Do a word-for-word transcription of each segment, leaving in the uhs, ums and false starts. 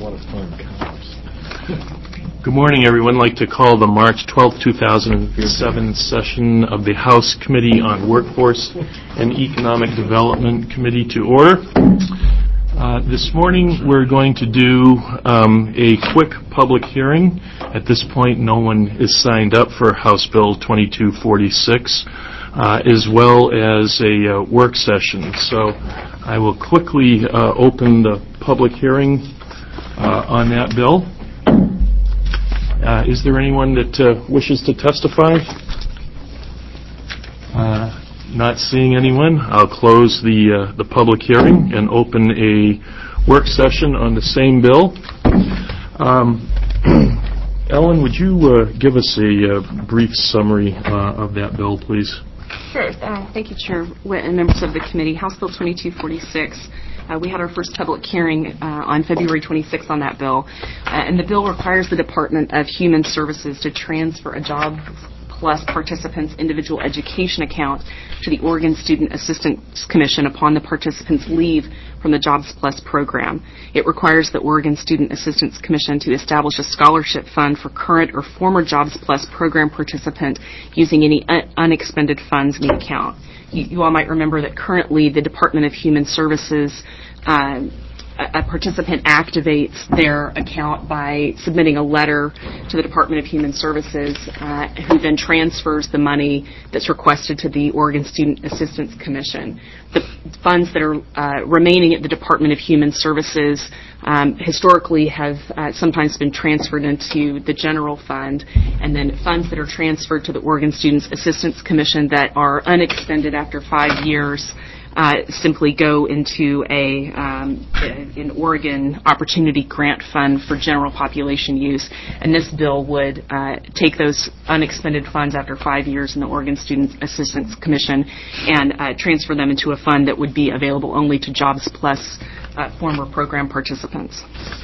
lot of fun. Good morning, everyone. I'd like to call the March twelfth, two thousand seven session of the House Committee on Workforce and Economic Development Committee to order. Uh, this morning we're going to do um, a quick public hearing. At this point, no one is signed up for House Bill twenty-two forty-six, uh, as well as a uh, work session. So I will quickly uh, open the public hearing uh, on that bill. Uh, is there anyone that uh, wishes to testify? Uh, not seeing anyone. I'll close the uh, the public hearing and open a work session on the same bill. Um, Ellen, would you uh, give us a uh, brief summary uh, of that bill, please? Sure. Uh, thank you, Chair Witt and members of the committee. House Bill twenty-two forty-six. Uh, we had our first public hearing uh, on February twenty-sixth on that bill, uh, and the bill requires the Department of Human Services to transfer a Job Plus participant's individual education account to the Oregon Student Assistance Commission upon the participant's leave from the Jobs Plus program. It requires the Oregon Student Assistance Commission to establish a scholarship fund for current or former Jobs Plus program participant using any un- unexpended funds in the account. You, you all might remember that currently the Department of Human Services, uh, a, a participant activates their account by submitting a letter to the Department of Human Services, uh, who then transfers the money that's requested to the Oregon Student Assistance Commission. The funds that are uh, remaining at the Department of Human Services um, historically have uh, sometimes been transferred into the general fund, and then funds that are transferred to the Oregon Student Assistance Commission that are unexpended after five years uh, simply go into a um, an Oregon Opportunity Grant Fund for general population use. And this bill would uh, take those unexpended funds after five years in the Oregon Student Assistance Commission and uh, transfer them into a fund that would be available only to Jobs Plus uh, former program participants.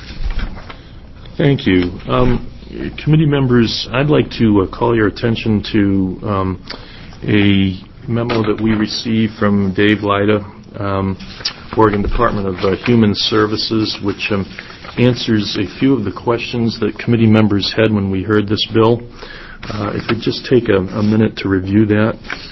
Thank you. Um, committee members, I'd like to uh, call your attention to um, a memo that we received from Dave Lida, um, Oregon Department of uh, Human Services, which um, answers a few of the questions that committee members had when we heard this bill. Uh, if we just take a, a minute to review that.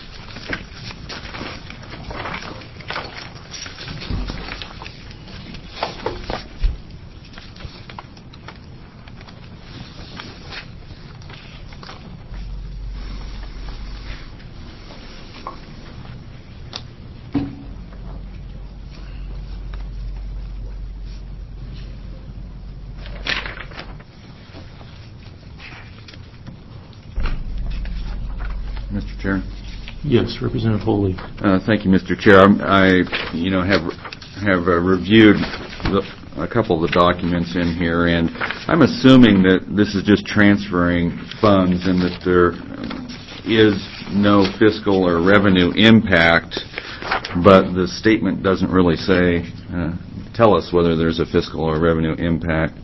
Mister Chair. Yes, Representative Holey. Uh, thank you, Mister Chair. I, you know, have have uh, reviewed the, a couple of the documents in here, and I'm assuming that this is just transferring funds and that there is no fiscal or revenue impact, but the statement doesn't really say, uh, tell us whether there's a fiscal or revenue impact.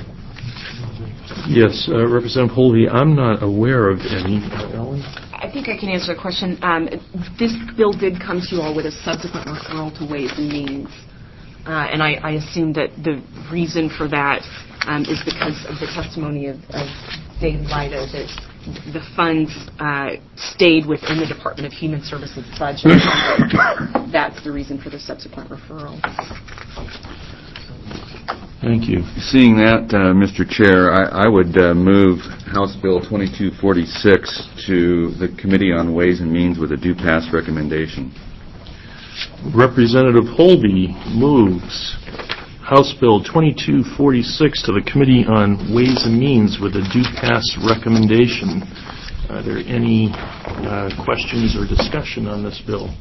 Yes, uh, Representative Holey, I'm not aware of any. Uh, Ellen? I think I can answer the question. Um, this bill did come to you all with a subsequent referral to Ways and Means. Uh, and I, I assume that the reason for that um, is because of the testimony of, of Dave Lida that the funds uh, stayed within the Department of Human Services budget. That's the reason for the subsequent referral. Thank you. Seeing that, uh, Mister Chair, I, I would uh, move House Bill twenty-two forty-six to the Committee on Ways and Means with a due pass recommendation. Representative Holby moves House Bill twenty-two forty-six to the Committee on Ways and Means with a due pass recommendation. Are there any uh, questions or discussion on this bill?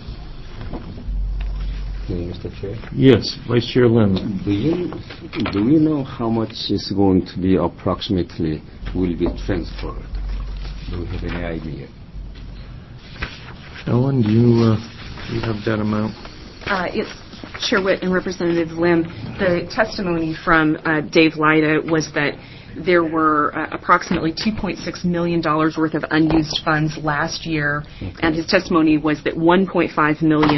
Mister Chair. Yes, Vice Chair Lim. Do you do you know how much is going to be approximately will be transferred? Do you have any idea? Ellen, do you, uh, do you have that amount? Uh, it's Chair Witt and Representative Lim. The testimony from uh, Dave Lida was that there were uh, approximately two point six million dollars worth of unused funds last year, okay. And his testimony was that one point five million dollars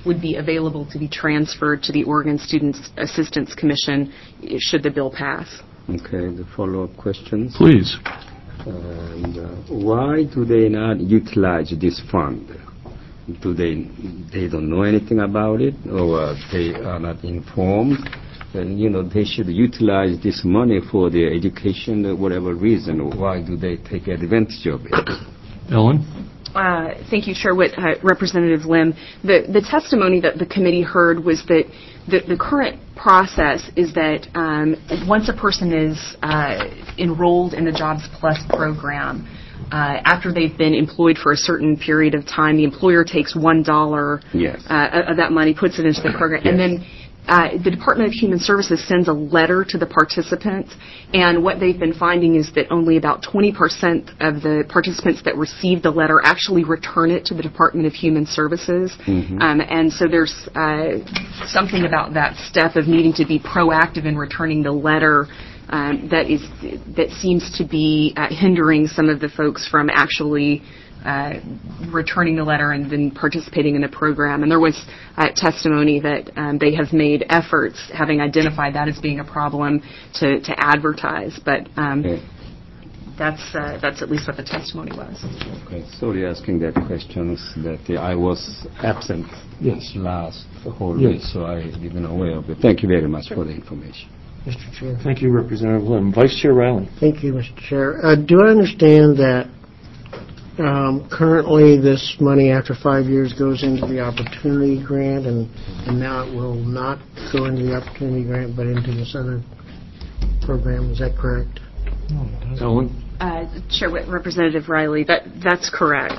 would be available to be transferred to the Oregon Student Assistance Commission should the bill pass. Okay, the follow-up questions. Please. And uh, why do they not utilize this fund? Do they they don't know anything about it, or uh, they are not informed? And you know they should utilize this money for their education, or whatever reason. Why do they take advantage of it? Ellen? Uh, thank you, Chair Witt, uh, Representative Lim. The, the testimony that the committee heard was that the, the current process is that um, once a person is uh, enrolled in the Jobs Plus program, uh, after they've been employed for a certain period of time, the employer takes one dollar yes. uh, of that money, puts it into the program, yes. and then Uh, the Department of Human Services sends a letter to the participants, and what they've been finding is that only about twenty percent of the participants that receive the letter actually return it to the Department of Human Services. Mm-hmm. Um, and so there's uh, something about that step of needing to be proactive in returning the letter um, that is that seems to be uh, hindering some of the folks from actually Uh, returning the letter and then participating in the program. And there was uh, testimony that um, they have made efforts, having identified that as being a problem, to, to advertise. But um, okay. that's uh, that's at least what the testimony was. Okay, sorry asking that question. That uh, I was absent Yes. last whole Yes. week, so I didn't aware of it. Thank you very much for the information. Mister Chair. Thank you, Representative Lim. Vice Chair Riley? Thank you, Mister Chair. Uh, do I understand that um, currently this money after five years goes into the Opportunity Grant, and, and now it will not go into the Opportunity Grant but into this other program? Is that correct? Ellen? Uh, Chair Witt, Representative Riley, that that's correct.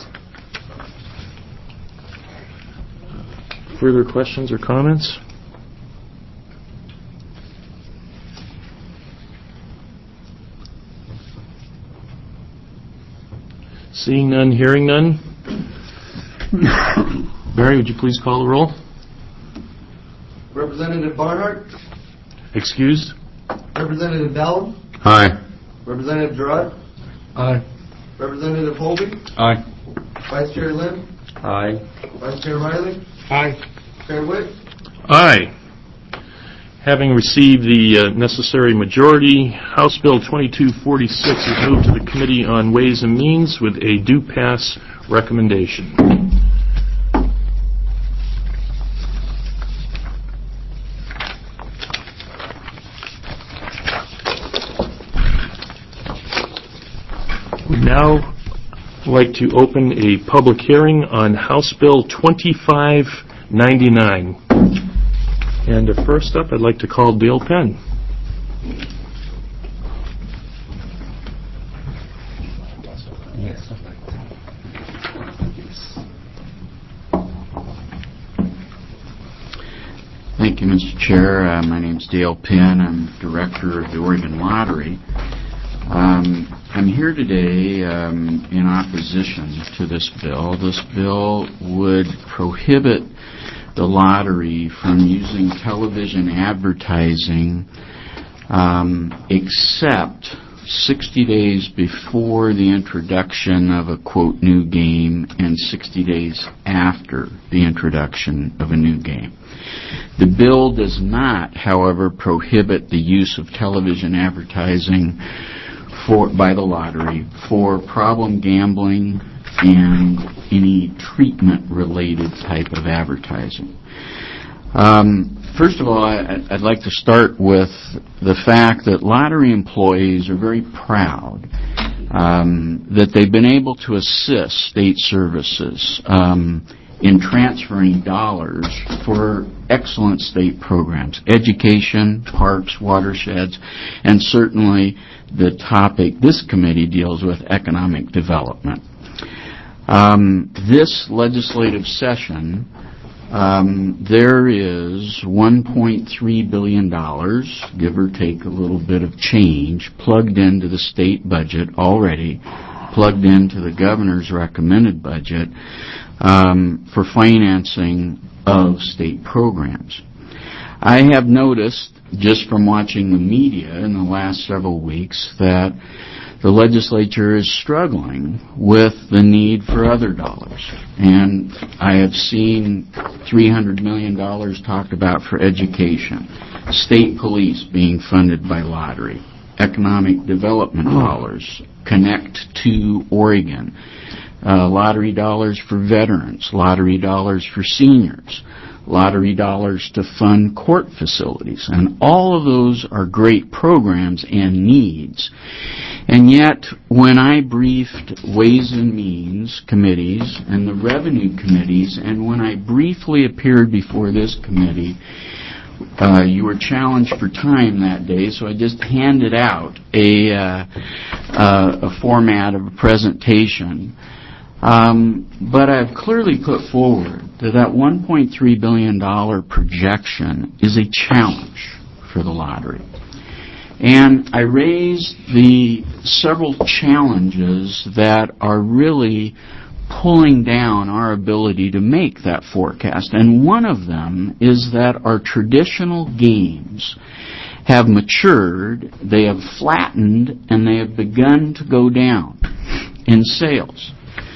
Further questions or comments? Seeing none, hearing none. Barry, would you please call the roll? Representative Barnhart. Excused? Representative Bell. Aye. Representative Gerard. Aye. Representative Holby. Aye. Vice Chair Lim. Aye. Vice Chair Riley. Aye. Chair Witt. Aye. Having received the uh, necessary majority, House Bill twenty-two forty-six is moved to the Committee on Ways and Means with a due pass recommendation. We now like to open a public hearing on House Bill twenty-five ninety-nine. And uh, first up, I'd like to call Dale Penn. Yes. Thank you, Mister Chair. Uh, my name is Dale Penn. I'm Director of the Oregon Lottery. Um, I'm here today um, in opposition to this bill. This bill would prohibit the lottery from using television advertising um, except sixty days before the introduction of a, quote, new game and sixty days after the introduction of a new game. The bill does not, however, prohibit the use of television advertising for, by the lottery for problem gambling and any treatment-related type of advertising. Um, first of all, I, I'd like to start with the fact that lottery employees are very proud um, that they've been able to assist state services um, in transferring dollars for excellent state programs, education, parks, watersheds, and certainly the topic this committee deals with, economic development. Um, this legislative session, um, there is one point three billion dollars, give or take a little bit of change, plugged into the state budget already, plugged into the governor's recommended budget um, for financing of state programs. I have noticed just from watching the media in the last several weeks, that the legislature is struggling with the need for other dollars. And I have seen three hundred million dollars talked about for education, state police being funded by lottery, economic development dollars, Connect to Oregon, uh, lottery dollars for veterans, lottery dollars for seniors, lottery dollars to fund court facilities. And all of those are great programs and needs. And yet, when I briefed Ways and Means committees and the revenue committees, and when I briefly appeared before this committee, uh, you were challenged for time that day, so I just handed out a, uh, uh, a format of a presentation. Um, but I've clearly put forward that that one point three billion dollars projection is a challenge for the lottery. And I raised the several challenges that are really pulling down our ability to make that forecast. And one of them is that our traditional games have matured, they have flattened, and they have begun to go down in sales.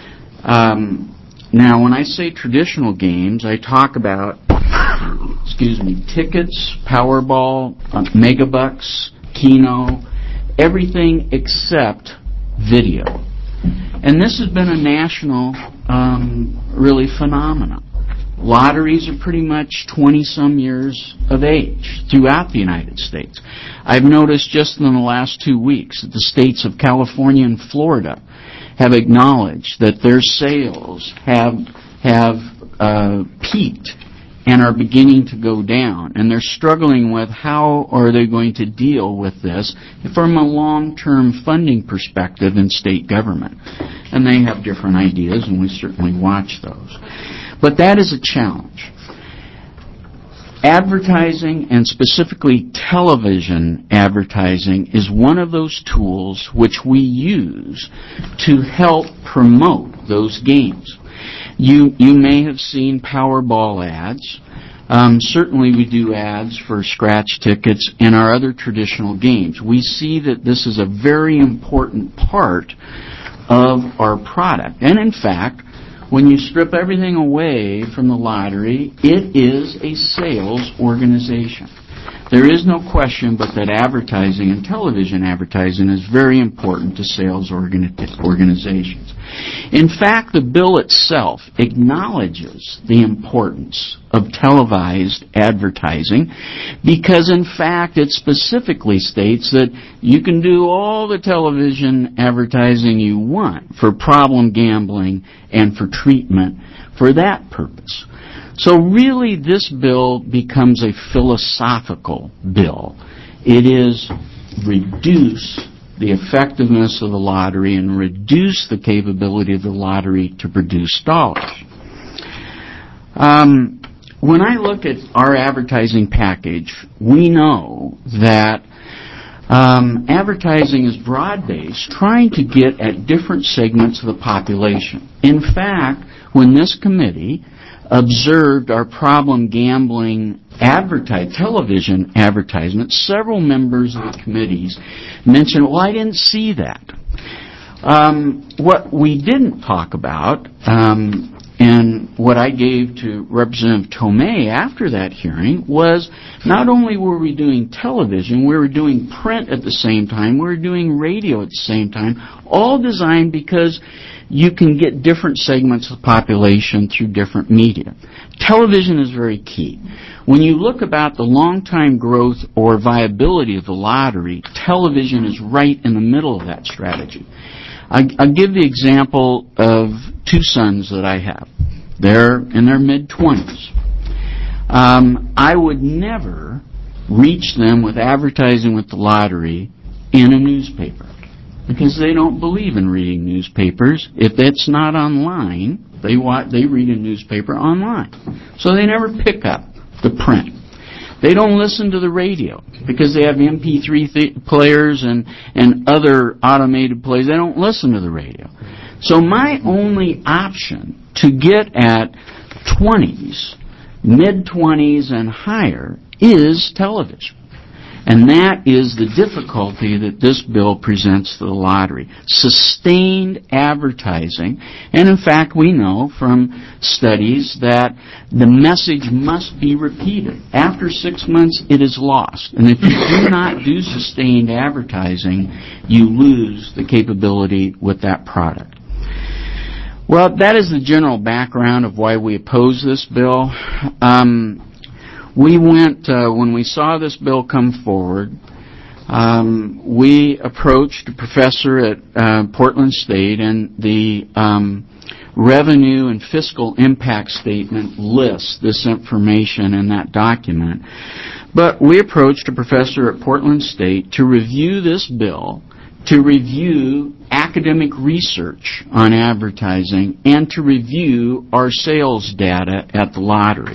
Um, now, when I say traditional games, I talk about, excuse me, tickets, Powerball, uh, Megabucks, Keno, everything except video. And this has been a national, um, really phenomenon. Lotteries are pretty much twenty-some years of age throughout the United States. I've noticed just in the last two weeks that the states of California and Florida have acknowledged that their sales have have uh, peaked and are beginning to go down. And they're struggling with how are they going to deal with this from a long-term funding perspective in state government. And they have different ideas, and we certainly watch those. But that is a challenge. Advertising, and specifically television advertising, is one of those tools which we use to help promote those games. You you may have seen Powerball ads. Um, certainly we do ads for scratch tickets and our other traditional games. We see that this is a very important part of our product. And in fact, when you strip everything away from the lottery, it is a sales organization. There is no question but that advertising and television advertising is very important to sales organi- organizations. In fact, the bill itself acknowledges the importance of televised advertising because, in fact, it specifically states that you can do all the television advertising you want for problem gambling and for treatment for that purpose. So really, this bill becomes a philosophical bill. It is reduce the effectiveness of the lottery and reduce the capability of the lottery to produce dollars. Um, when I look at our advertising package, we know that um, advertising is broad-based, trying to get at different segments of the population. In fact, when this committee observed our problem gambling advertise, television advertisements, several members of the committees mentioned, well, I didn't see that. Um, what we didn't talk about, um, and what I gave to Representative Tomei after that hearing, was not only were we doing television, we were doing print at the same time, we were doing radio at the same time, all designed because you can get different segments of the population through different media. Television is very key. When you look about the long-time growth or viability of the lottery, television is right in the middle of that strategy. I, I'll give the example of two sons that I have. They're in their mid-twenties. Um, I would never reach them with advertising with the lottery in a newspaper, because they don't believe in reading newspapers. If it's not online, they want, they read a newspaper online. So they never pick up the print. They don't listen to the radio because they have M P three th- players and, and other automated plays. They don't listen to the radio. So my only option to get at twenties, mid-twenties and higher is television. And that is the difficulty that this bill presents to the lottery. Sustained advertising. And in fact, we know from studies that the message must be repeated. After six months, it is lost. And if you do not do sustained advertising, you lose the capability with that product. Well, that is the general background of why we oppose this bill. Um, we went, uh, when we saw this bill come forward, um, we approached a professor at uh, Portland State, and the um, revenue and fiscal impact statement lists this information in that document. But we approached a professor at Portland State to review this bill, to review academic research on advertising, and to review our sales data at the lottery.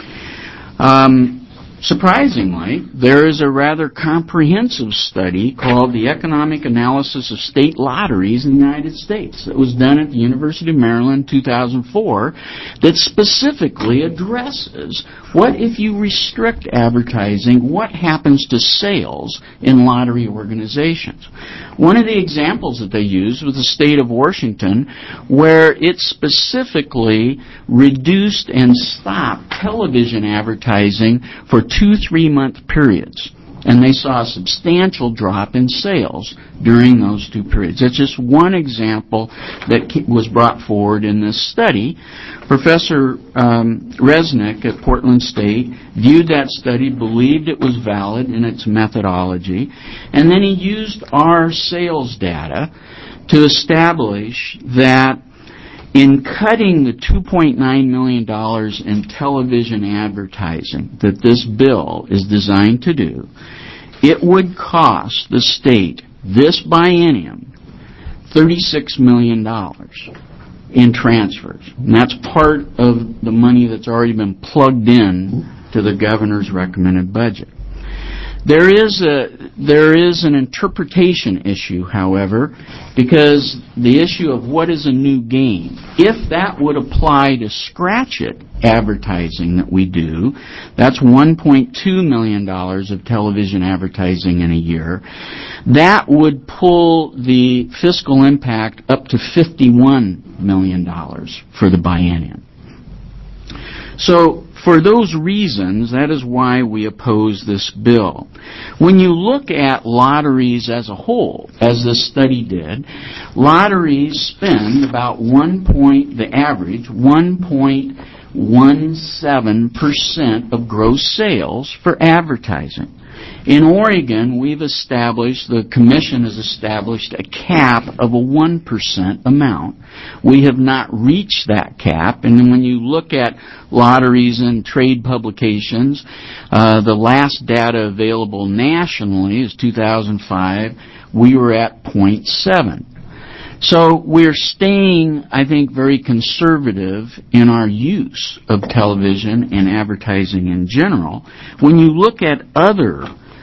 Um, surprisingly, there is a rather comprehensive study called the Economic Analysis of State Lotteries in the United States that was done at the University of Maryland in two thousand four that specifically addresses what if you restrict advertising, what happens to sales in lottery organizations. One of the examples that they used was the state of Washington, where it specifically reduced and stopped television advertising for two three-month periods. And they saw a substantial drop in sales during those two periods. That's just one example that was brought forward in this study. Professor um, Resnick at Portland State viewed that study, believed it was valid in its methodology, and then he used our sales data to establish that in cutting the two point nine million dollars in television advertising that this bill is designed to do, it would cost the state this biennium thirty-six million dollars in transfers. And that's part of the money that's already been plugged in to the governor's recommended budget. There is a there is an interpretation issue, however, because the issue of what is a new game, if that would apply to scratch-it advertising that we do, that's one point two million dollars of television advertising in a year, that would pull the fiscal impact up to fifty-one million dollars for the biennium. So, for those reasons, that is why we oppose this bill. When you look at lotteries as a whole, as this study did, lotteries spend about one point, the average, one point one seven percent of gross sales for advertising. In Oregon, we've established, the Commission has established a cap of a one percent amount. We have not reached that cap, and then when you look at lotteries and trade publications, uh, the last data available nationally is two thousand five. We were at zero point seven. So we're staying, I think, very conservative in our use of television and advertising in general. When you look at other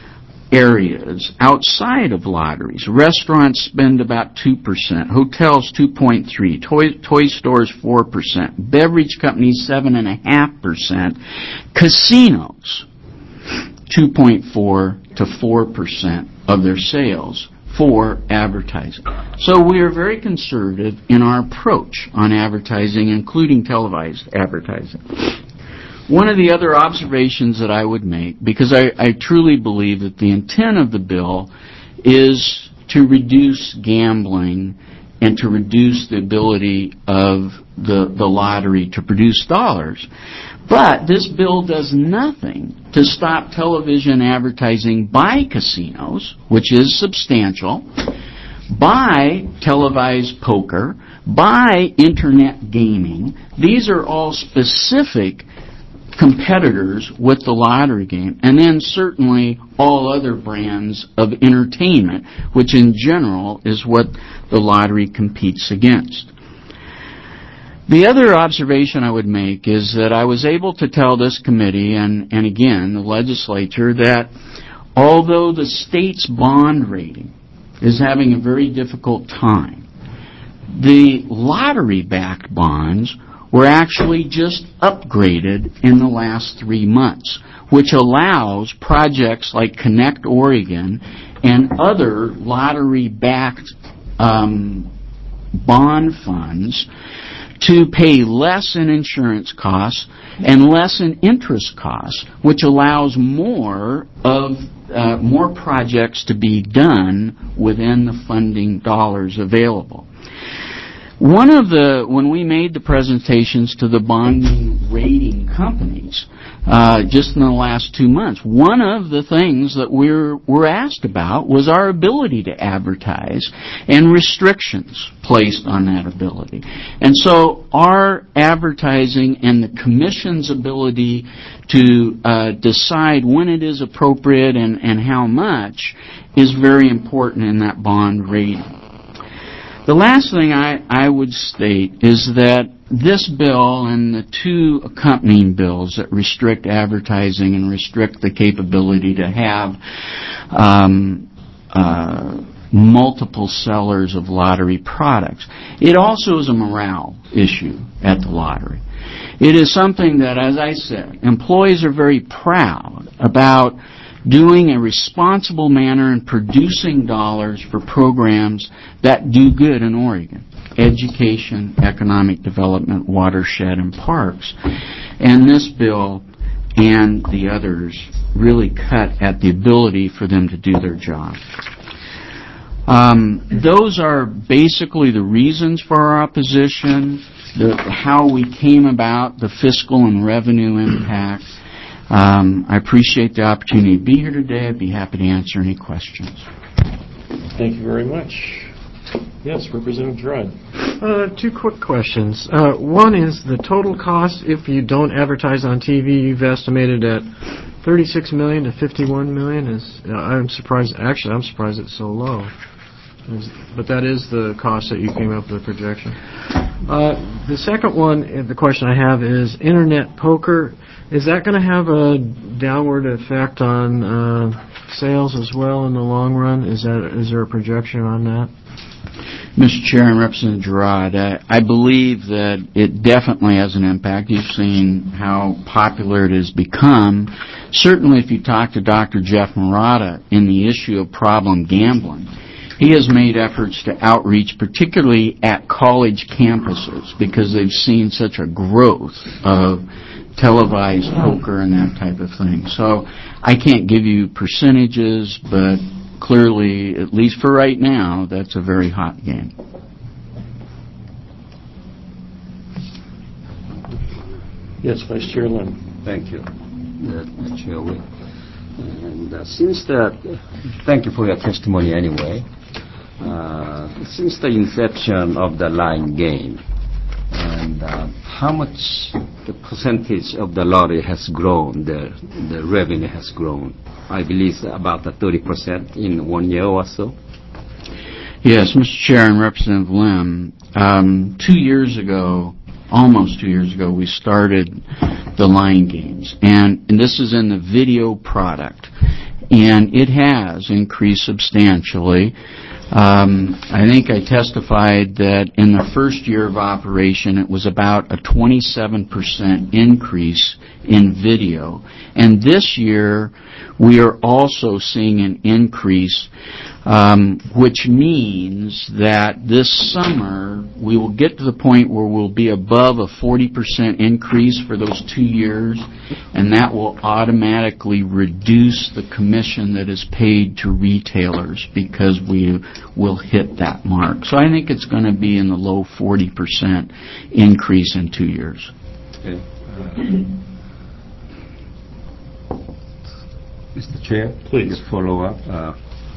areas outside of lotteries, restaurants spend about two percent, hotels two point three percent, toy, toy stores four percent, beverage companies seven point five percent, casinos two point four to four percent of their sales for advertising. So we are very conservative in our approach on advertising, including televised advertising. One of the other observations that I would make, because I, I truly believe that the intent of the bill is to reduce gambling and to reduce the ability of the, the lottery to produce dollars. But this bill does nothing to stop television advertising by casinos, which is substantial, by televised poker, by internet gaming. These are all specific competitors with the lottery game, and then certainly all other brands of entertainment, which in general is what the lottery competes against. The other observation I would make is that I was able to tell this committee, and, and again, the legislature, that although the state's bond rating is having a very difficult time, the lottery-backed bonds were actually just upgraded in the last three months, which allows projects like Connect Oregon and other lottery-backed um, bond funds to pay less in insurance costs and less in interest costs, which allows more of uh, more projects to be done within the funding dollars available. One of the, when we made the presentations to the bonding rating companies, uh, just in the last two months, one of the things that we're, we're asked about was our ability to advertise and restrictions placed on that ability. And so our advertising and the Commission's ability to uh, decide when it is appropriate and, and how much is very important in that bond rating. The last thing I, I would state is that this bill and the two accompanying bills that restrict advertising and restrict the capability to have um, uh, multiple sellers of lottery products, it also is a morale issue at the lottery. It is something that, as I said, employees are very proud about doing a responsible manner and producing dollars for programs that do good in Oregon. Education, economic development, watershed, and parks. And this bill and the others really cut at the ability for them to do their job. Um, those are basically the reasons for our opposition, the, how we came about, the fiscal and revenue impact. Um, I appreciate the opportunity to be here today. I'd be happy to answer any questions. Thank you very much. Yes, Representative Gerard. Uh, two quick questions. Uh, one is the total cost if you don't advertise on T V. You've estimated at thirty-six million dollars to fifty-one million dollars. Is uh, I'm surprised. Actually, I'm surprised it's so low. Is, but that is the cost that you came up with the projection. Uh, the second one, the question I have is Internet poker. Is that going to have a downward effect on uh, sales as well in the long run? Is that is there a projection on that? Mister Chair and Representative Gerard, I, I believe that it definitely has an impact. You've seen how popular it has become. Certainly if you talk to Doctor Jeff Murata in the issue of problem gambling, he has made efforts to outreach, particularly at college campuses, because they've seen such a growth of televised poker and that type of thing. So I can't give you percentages, but clearly, at least for right now, that's a very hot game. Yes, Vice Chair Lim. Thank you, uh, Chair Witt. And uh, since the, thank you for your testimony anyway. Uh, since the inception of the line game, and uh, how much the percentage of the lottery has grown, the the revenue has grown? I believe about thirty percent in one year or so. Yes, Mister Chair and Representative Lim, um, two years ago, almost two years ago, we started the line games, and, and this is in the video product, and it has increased substantially. Um, I think I testified that in the first year of operation, it was about a twenty-seven percent increase in video. And this year, we are also seeing an increase, um, which means that this summer, we will get to the point where we'll be above a forty percent increase for those two years, and that will automatically reduce the commission that is paid to retailers because we will hit that mark. So I think it's going to be in the low forty percent increase in two years. Okay. Uh, Mister Chair, please follow up. Uh,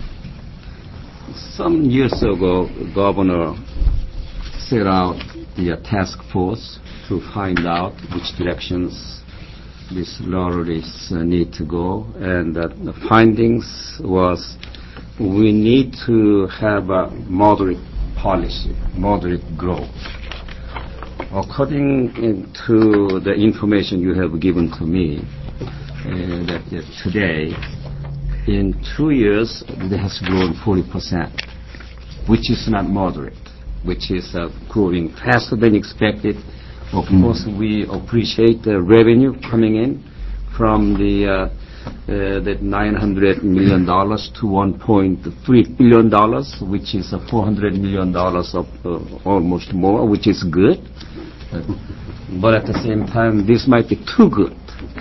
some years ago, Governor set out the uh, task force to find out which directions these lotteries uh, need to go, and uh, the findings was we need to have a moderate policy, moderate growth. According to the information you have given to me, uh, that, that today, in two years, it has grown forty percent, which is not moderate, which is uh, growing faster than expected, Of course, we appreciate the revenue coming in from the uh, uh, that nine hundred million dollars to one point three billion dollars, which is uh, four hundred million dollars of uh, almost more, which is good. Uh, but at the same time, this might be too good,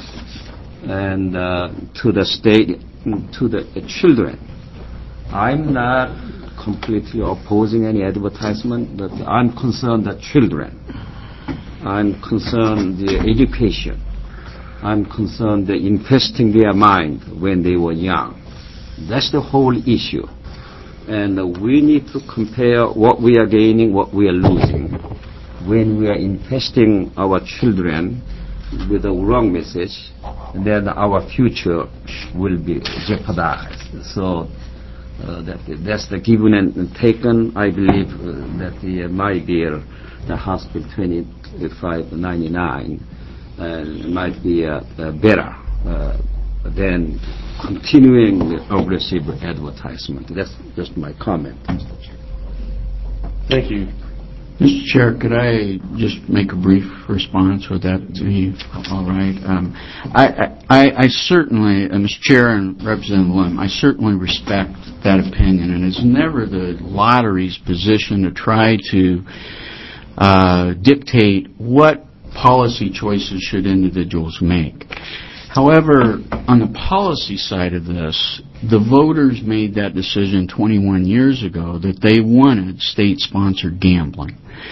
and uh, to the state, to the uh, children. I'm not completely opposing any advertisement, but I'm concerned that children. I'm concerned the education. I'm concerned the investing their mind when they were young. That's the whole issue. And uh, we need to compare what we are gaining, what we are losing. When we are investing our children with the wrong message, then our future will be jeopardized. So uh, that, that's the given and taken. I believe uh, that the, uh, my bill, the House Bill twenty-five ninety-nine, uh, might be uh, uh, better uh, than continuing the aggressive advertisement. That's just my comment. Thank you. Mister Chair, could I just make a brief response? Would that be all right? Um, I, I, I certainly, uh, Mister Chair and Representative Lim, I certainly respect that opinion, and it's never the lottery's position to try to uh, dictate what policy choices should individuals make. However, on the policy side of this, the voters made that decision twenty-one years ago that they wanted state-sponsored gambling.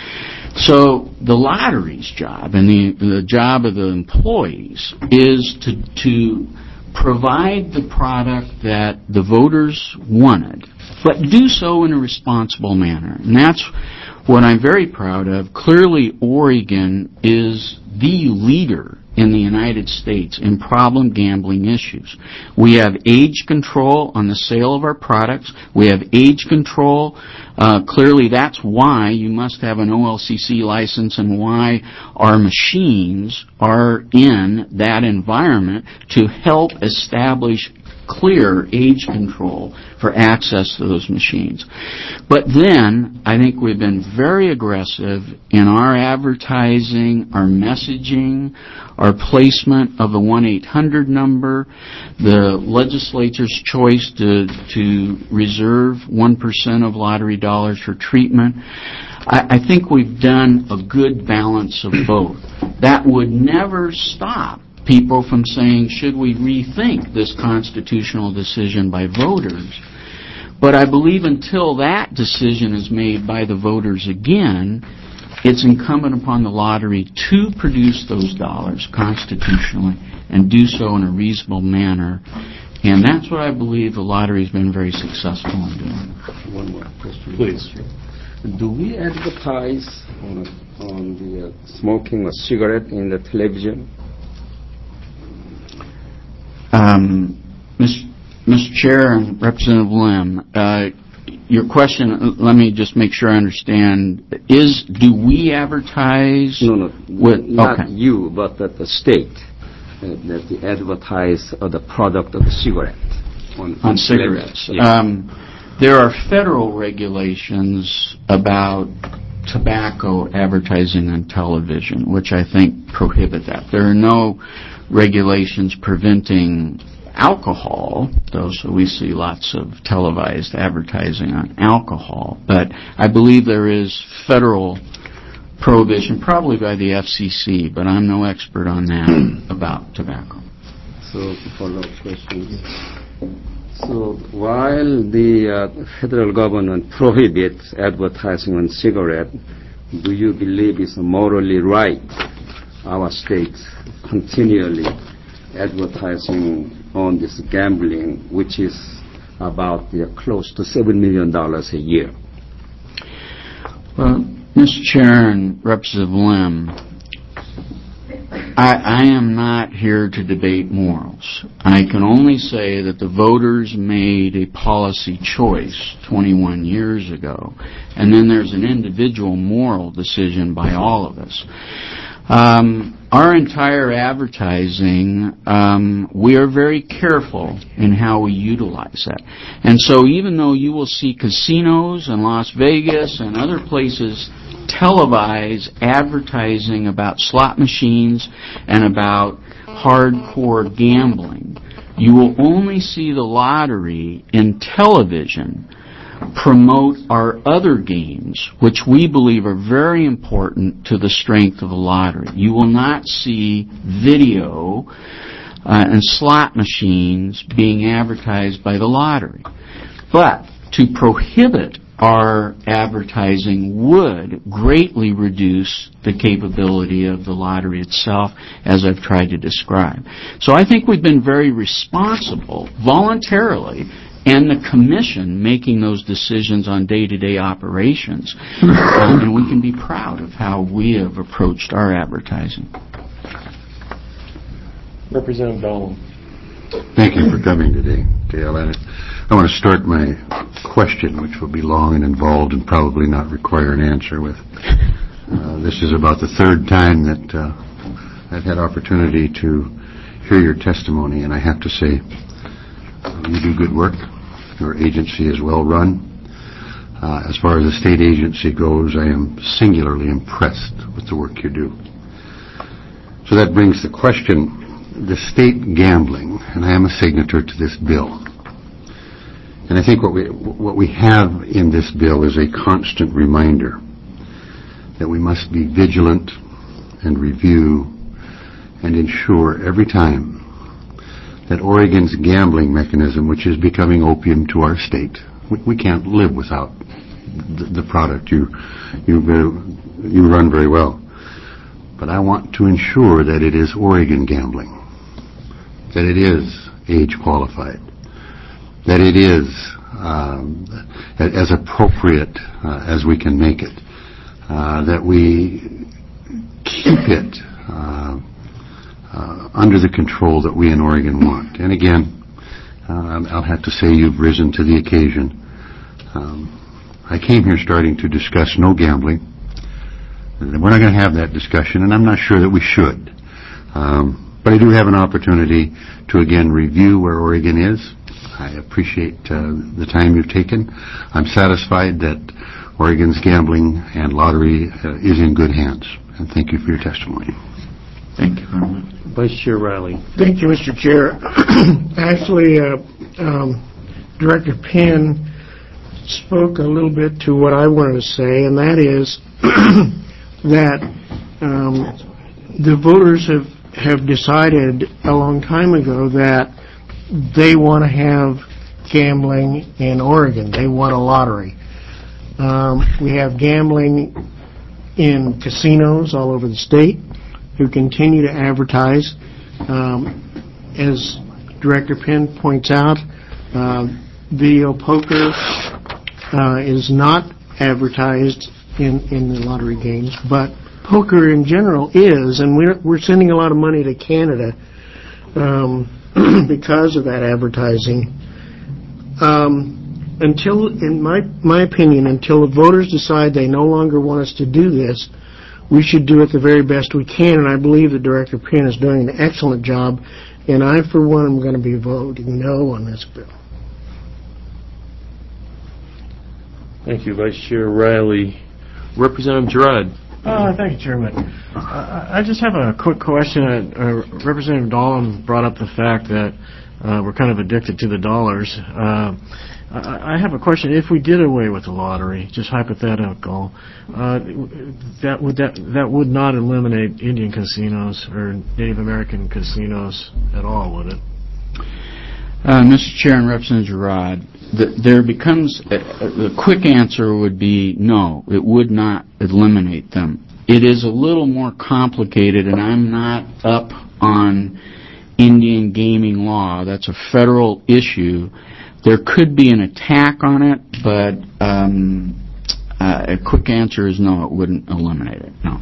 So the lottery's job and the, the job of the employees is to, to provide the product that the voters wanted, but do so in a responsible manner. And that's what I'm very proud of. Clearly, Oregon is the leader in the United States in problem gambling issues. We have age control on the sale of our products. We have age control. Uh, clearly, that's why you must have an O L C C license and why our machines are in that environment to help establish clear age control for access to those machines. But then, I think we've been very aggressive in our advertising, our messaging, our placement of the one eight hundred number, the legislature's choice to, to reserve one percent of lottery dollars for treatment. I, I think we've done a good balance of both. That would never stop people from saying, should we rethink this constitutional decision by voters? But I believe until that decision is made by the voters again, it's incumbent upon the lottery to produce those dollars constitutionally and do so in a reasonable manner. And that's what I believe the lottery has been very successful in doing. One more question. Please. Do we advertise on, on the uh, smoking a cigarette in the television? Um, Mister Chair and Representative Lim, uh, your question, let me just make sure I understand, is do we advertise? No, no, with, not okay. you, but that the state, uh, that they advertise uh, the product of the cigarette. On, On cigarettes. Yes. Um, there are federal regulations about tobacco advertising on television, which I think prohibit that. There are no regulations preventing alcohol, though, so we see lots of televised advertising on alcohol. But I believe there is federal prohibition, probably by the F C C, but I'm no expert on that, about tobacco. So, follow-up question. So, while the uh, federal government prohibits advertising on cigarette, do you believe it's morally right our states continually advertising on this gambling, which is about uh, close to seven million dollars a year? Well, Mister Chair and Representative Lim, I, I am not here to debate morals. I can only say that the voters made a policy choice twenty-one years ago, and then there's an individual moral decision by all of us. Um, our entire advertising, um, we are very careful in how we utilize that. And so even though you will see casinos in Las Vegas and other places televise advertising about slot machines and about hardcore gambling. You will only see the lottery in television promote our other games, which we believe are very important to the strength of the lottery. You will not see video uh, and slot machines being advertised by the lottery. But to prohibit our advertising would greatly reduce the capability of the lottery itself, as I've tried to describe. So I think we've been very responsible, voluntarily, and the Commission making those decisions on day-to-day operations. Uh, and we can be proud of how we have approached our advertising. Representative Dolan. Thank you for coming today, Dale. And I want to start my question, which will be long and involved and probably not require an answer with. Uh, this is about the third time that uh, I've had opportunity to hear your testimony, and I have to say, uh, you do good work. Your agency is well run. Uh, as far as the state agency goes, I am singularly impressed with the work you do. So that brings the question, the state gambling, and I am a signature to this bill. And I think what we what we have in this bill is a constant reminder that we must be vigilant and review and ensure every time that Oregon's gambling mechanism, which is becoming opium to our state, we, we can't live without the, the product you you very, you run very well. But I want to ensure that it is Oregon gambling, that it is age qualified, that it is um, as appropriate uh, as we can make it, uh, that we keep it uh, uh, under the control that we in Oregon want. And again, uh, I'll have to say you've risen to the occasion. Um, I came here starting to discuss no gambling. We're not going to have that discussion, and I'm not sure that we should. Um, but I do have an opportunity to again review where Oregon is. I appreciate uh, the time you've taken. I'm satisfied that Oregon's gambling and lottery uh, is in good hands. And thank you for your testimony. Thank you very much. Vice Chair Riley. Thank you, Mister Chair. Actually, uh, um, Director Penn spoke a little bit to what I wanted to say, and that is that um, the voters have, have decided a long time ago that they want to have gambling in Oregon. They want a lottery. Um, we have gambling in casinos all over the state who continue to advertise. Um, as Director Penn points out, uh, video poker uh, is not advertised in, in the lottery games, but poker in general is, and we're, we're sending a lot of money to Canada um, because of that advertising. Um, until, in my, my opinion, until the voters decide they no longer want us to do this, we should do it the very best we can, and I believe that Director Penn is doing an excellent job, and I, for one, am going to be voting no on this bill. Thank you, Vice Chair Riley. Representative Girard. Uh, thank you, Chairman. Uh, I just have a quick question. Uh, uh, Representative Dolan brought up the fact that uh, we're kind of addicted to the dollars. Uh, I, I have a question. If we did away with the lottery, just hypothetical, uh, that would that that would not eliminate Indian casinos or Native American casinos at all, would it? Uh, Mister Chair and Representative Girard, the, there becomes, a, a, the quick answer would be no, it would not eliminate them. It is a little more complicated, and I'm not up on Indian gaming law. That's a federal issue. There could be an attack on it, but um, uh, a quick answer is no, it wouldn't eliminate it, no.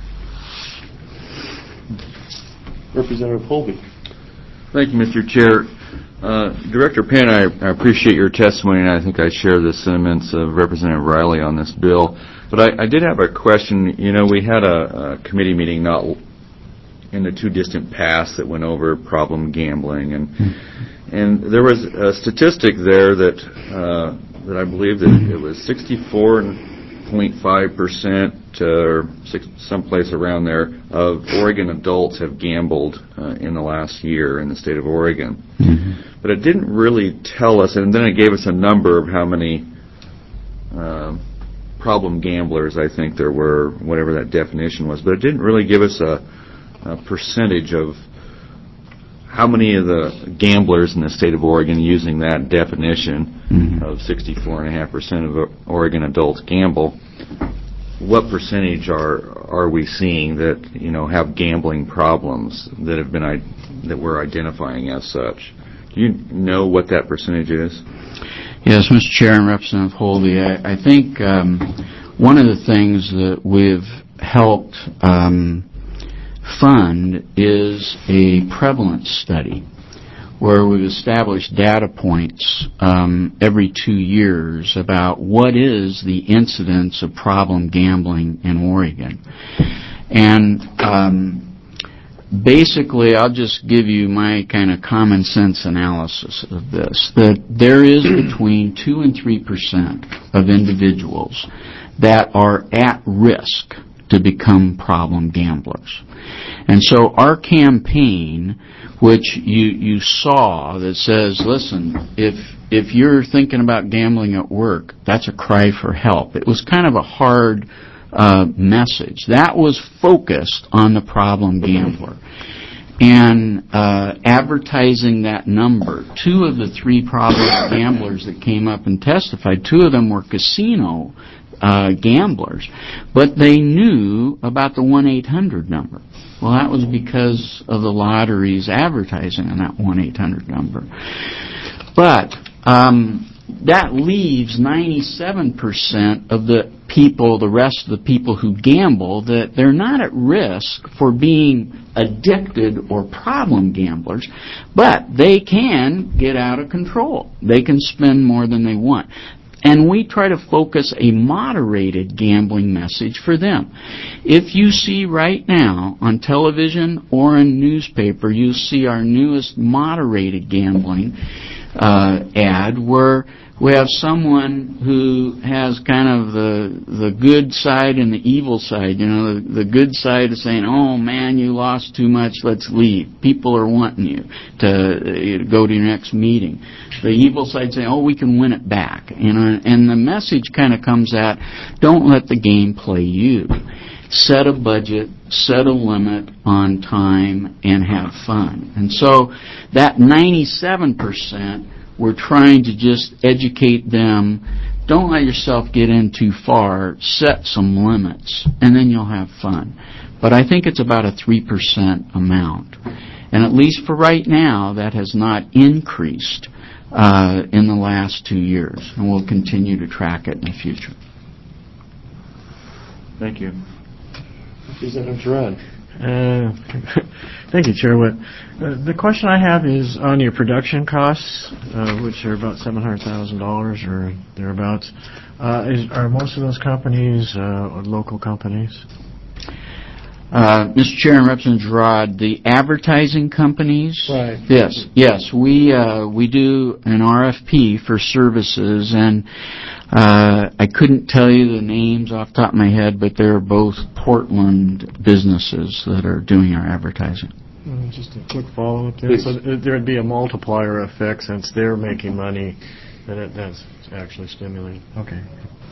Representative Holby. Thank you, Mister Chair. Uh, Director Penn, I, I appreciate your testimony, and I think I share the sentiments of Representative Riley on this bill. But I, I did have a question. You know, we had a, a committee meeting not in the too distant past that went over problem gambling, and and there was a statistic there that uh, that I believe that it was sixty-four point five percent or six, someplace around there of Oregon adults have gambled uh, in the last year in the state of Oregon. Mm-hmm. But it didn't really tell us, and then it gave us a number of how many uh, problem gamblers I think there were, whatever that definition was, but it didn't really give us a, a percentage of how many of the gamblers in the state of Oregon using that definition mm-hmm. of sixty-four point five percent of Oregon adults gamble, what percentage are are we seeing that, you know, have gambling problems that have been that we're identifying as such? Do you know what that percentage is? Yes, Mister Chair and Representative Holby, I, I think um, one of the things that we've helped um, fund is a prevalence study where we've established data points um, every two years about what is the incidence of problem gambling in Oregon. And um, basically, I'll just give you my kind of common sense analysis of this, that there is between two and three percent of individuals that are at risk to become problem gamblers. And so our campaign, which you, you saw that says, listen, if if you're thinking about gambling at work, that's a cry for help. It was kind of a hard uh, message. That was focused on the problem gambler. And uh, advertising that number, two of the three problem gamblers that came up and testified, two of them were casino uh, gamblers, but they knew about the one eight hundred number. Well, that was because of the lottery's advertising on that one eight hundred number. But um, that leaves ninety-seven percent of the people, the rest of the people who gamble, that they're not at risk for being addicted or problem gamblers, but they can get out of control. They can spend more than they want. And we try to focus a moderated gambling message for them. If you see right now on television or in newspaper, you see our newest moderated gambling uh, ad where we have someone who has kind of the the good side and the evil side. You know, the, the good side is saying, oh, man, you lost too much, let's leave. People are wanting you to uh, go to your next meeting. The evil side saying, oh, we can win it back. You know, and the message kind of comes at, don't let the game play you. Set a budget, set a limit on time, and have fun. And so that ninety-seven percent, we're trying to just educate them. Don't let yourself get in too far. Set some limits, and then you'll have fun. But I think it's about a three percent amount. And at least for right now, that has not increased uh, in the last two years. And we'll continue to track it in the future. Thank you. Representative Gerard. Uh, thank you, Chair Witt. Uh, the question I have is on your production costs, uh, which are about seven hundred thousand dollars or thereabouts. Uh, is, are most of those companies uh, local companies? Uh, Mister Chair and Representative Gerard, the advertising companies, right. yes, yes, we uh, we do an R F P for services, and uh, I couldn't tell you the names off the top of my head, but they're both Portland businesses that are doing our advertising. Uh, just a quick follow-up there. So th- there'd be a multiplier effect since they're making money, and it, that's actually stimulating. Okay.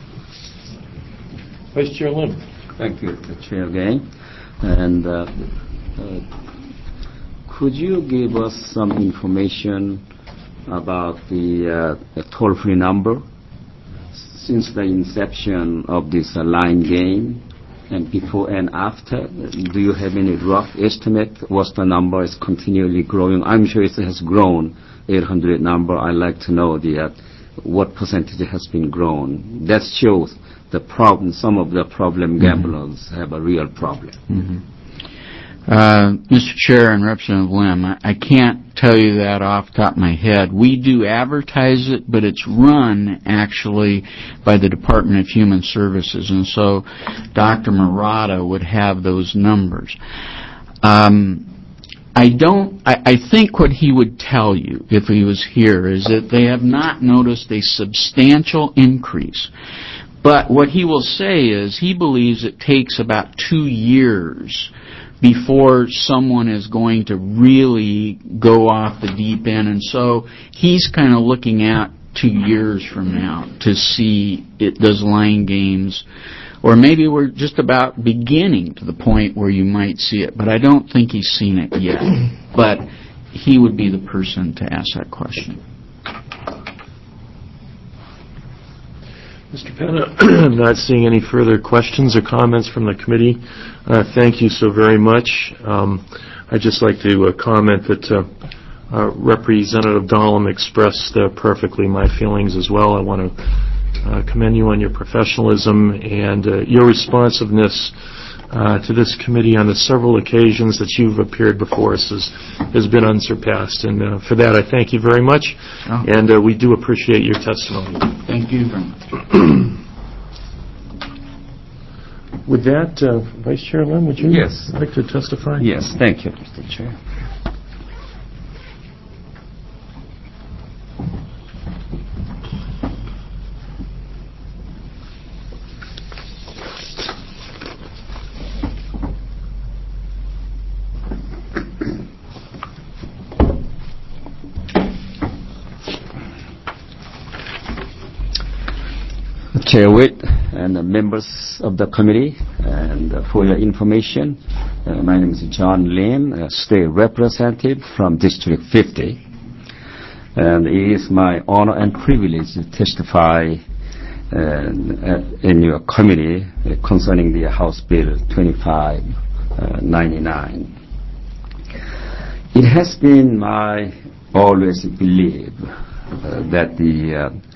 Vice Chair Lim. Thank you, Chair again. And uh, uh, could you give us some information about the, uh, the toll-free number since the inception of this uh, line game, and before and after? Do you have any rough estimate? What's the number? Is continually growing? I'm sure it has grown, eight hundred number. I'd like to know the uh, what percentage has been grown. That shows the problem. Some of the problem gamblers mm-hmm. have a real problem. Mm-hmm. Uh, Mister Chair and Representative Lim, I, I can't tell you that off the top of my head. We do advertise it, but it's run actually by the Department of Human Services, and so Doctor Murata would have those numbers. Um, I don't, I, I think what he would tell you if he was here is that they have not noticed a substantial increase. But what he will say is he believes it takes about two years before someone is going to really go off the deep end. And so he's kind of looking at two years from now to see it does line games. Or maybe we're just about beginning to the point where you might see it. But I don't think he's seen it yet. But he would be the person to ask that question. Mister Penna, I'm not seeing any further questions or comments from the committee. Uh, thank you so very much. Um, I'd just like to uh, comment that uh, uh, Representative Dahlem expressed uh, perfectly my feelings as well. I want to uh, commend you on your professionalism and uh, your responsiveness uh, to this committee on the several occasions that you've appeared before us has, has been unsurpassed. And uh, for that, I thank you very much. Oh. And uh, we do appreciate your testimony. Thank you very much. With that, uh, Vice Chair Lim, would you Yes. like to testify? Yes, thank you, Mister Chair. Chair Witt and the members of the committee, and uh, for your information, uh, my name is John Lim, a state representative from District fifty, and it is my honor and privilege to testify uh, in your committee concerning the House Bill twenty-five ninety-nine. It has been my always belief uh, that the uh,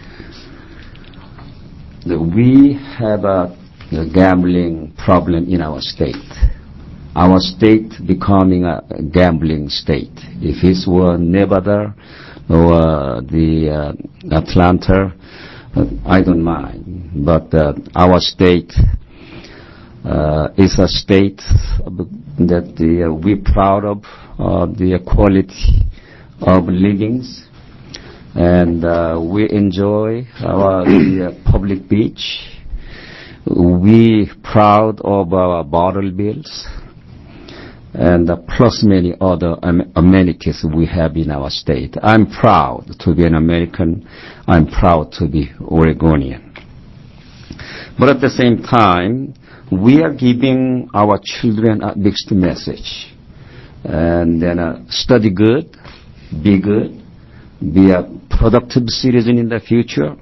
that we have a, a gambling problem in our state. Our state becoming a gambling state. If it were Nevada or uh, the uh, Atlanta, uh, I don't mind. But uh, our state uh, is a state that the, uh, we're proud of uh, the quality of livings. And uh, we enjoy our the, uh, public beach. We proud of our bottle bills, and uh, plus many other am- amenities we have in our state. I'm proud to be an American. I'm proud to be Oregonian. But at the same time, we are giving our children a mixed message. And then uh, study good, be good, be a productive citizen in the future,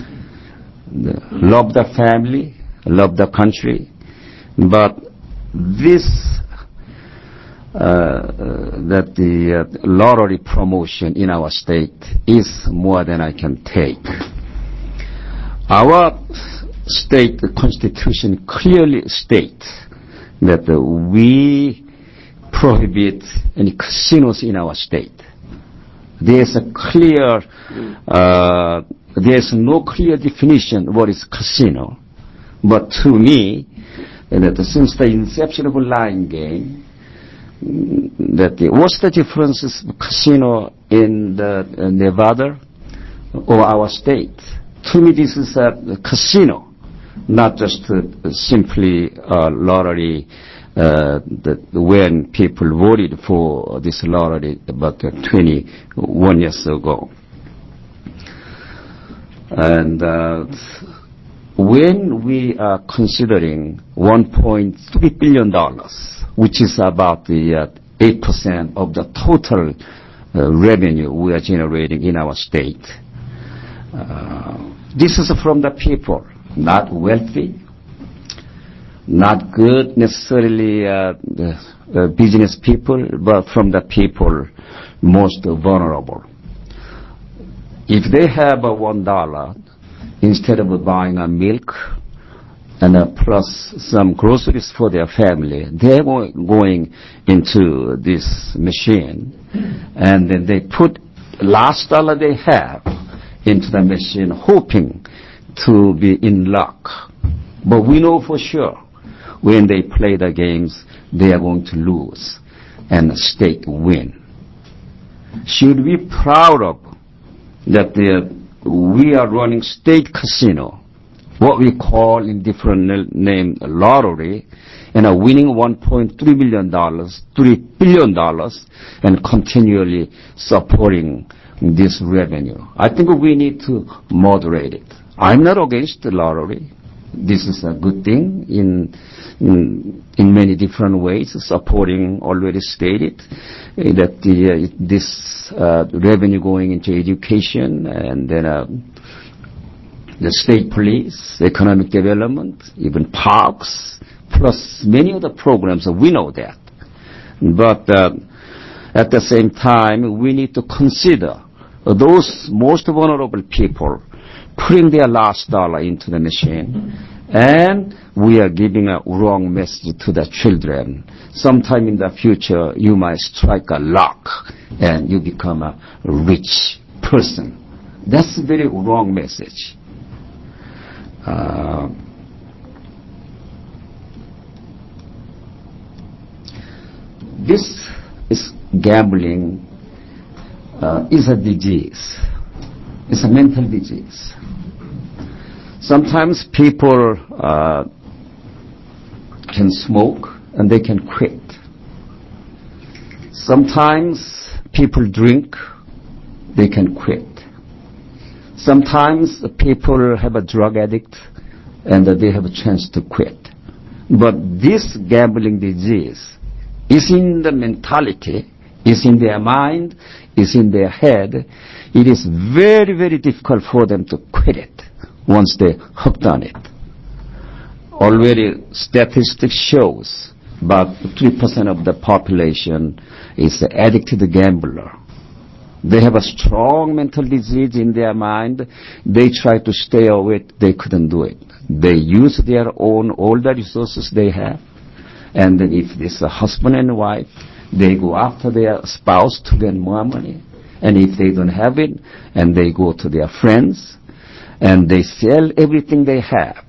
love the family, love the country. But this, uh, uh, that the uh, lottery promotion in our state is more than I can take. Our state constitution clearly states that uh, we prohibit any casinos in our state. There's a clear, uh, there's no clear definition what is casino. But to me, that since the inception of a line game, that the, what's the difference is casino in the, uh, Nevada or our state? To me, this is a casino, not just uh, simply a lottery. Uh, that when people voted for this lottery about uh, twenty-one years ago. And uh, when we are considering one point three billion dollars, which is about the uh, eight percent of the total uh, revenue we are generating in our state, uh, this is from the people, not wealthy, not good necessarily uh, uh, business people, but from the people most vulnerable. If they have a one dollar, instead of buying a milk and uh, plus some groceries for their family, they're going into this machine, and then they put last dollar they have into the machine, hoping to be in luck. But we know for sure, when they play the games, they are going to lose and the state win. Should we be proud of that the, we are running state casino what we call in different n- name lottery, and are winning one point three million dollars, three billion dollars, and continually supporting this revenue. I think we need to moderate it. I'm not against the lottery. This is a good thing in in, in many different ways, supporting already stated uh, that the, uh, this uh, revenue going into education and then uh, the state police, economic development, even parks, plus many other programs. We know that. But uh, at the same time, we need to consider those most vulnerable people putting their last dollar into the machine, and we are giving a wrong message to the children. Sometime in the future, you might strike a lock and you become a rich person. That's a very wrong message. Uh, this is gambling uh, is a disease. It's a mental disease. Sometimes people uh, can smoke and they can quit. Sometimes people drink, they can quit. Sometimes people have a drug addict and they have a chance to quit. But this gambling disease is in the mentality, is in their mind, is in their head. It is very, very difficult for them to quit it once they're hooked on it. Already statistics shows about three percent of the population is addicted to gambler. They have a strong mental disease in their mind. They try to stay away. They couldn't do it. They use their own, all the resources they have. And then if it's a husband and wife, they go after their spouse to get more money. And if they don't have it, and they go to their friends, and they sell everything they have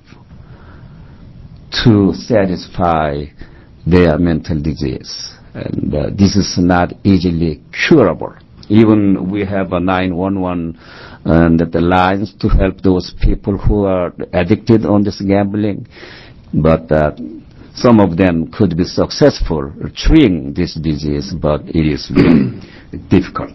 to satisfy their mental disease. And uh, this is not easily curable. Even we have a nine one one and the lines to help those people who are addicted on this gambling. But uh, some of them could be successful treating this disease, but it is very difficult.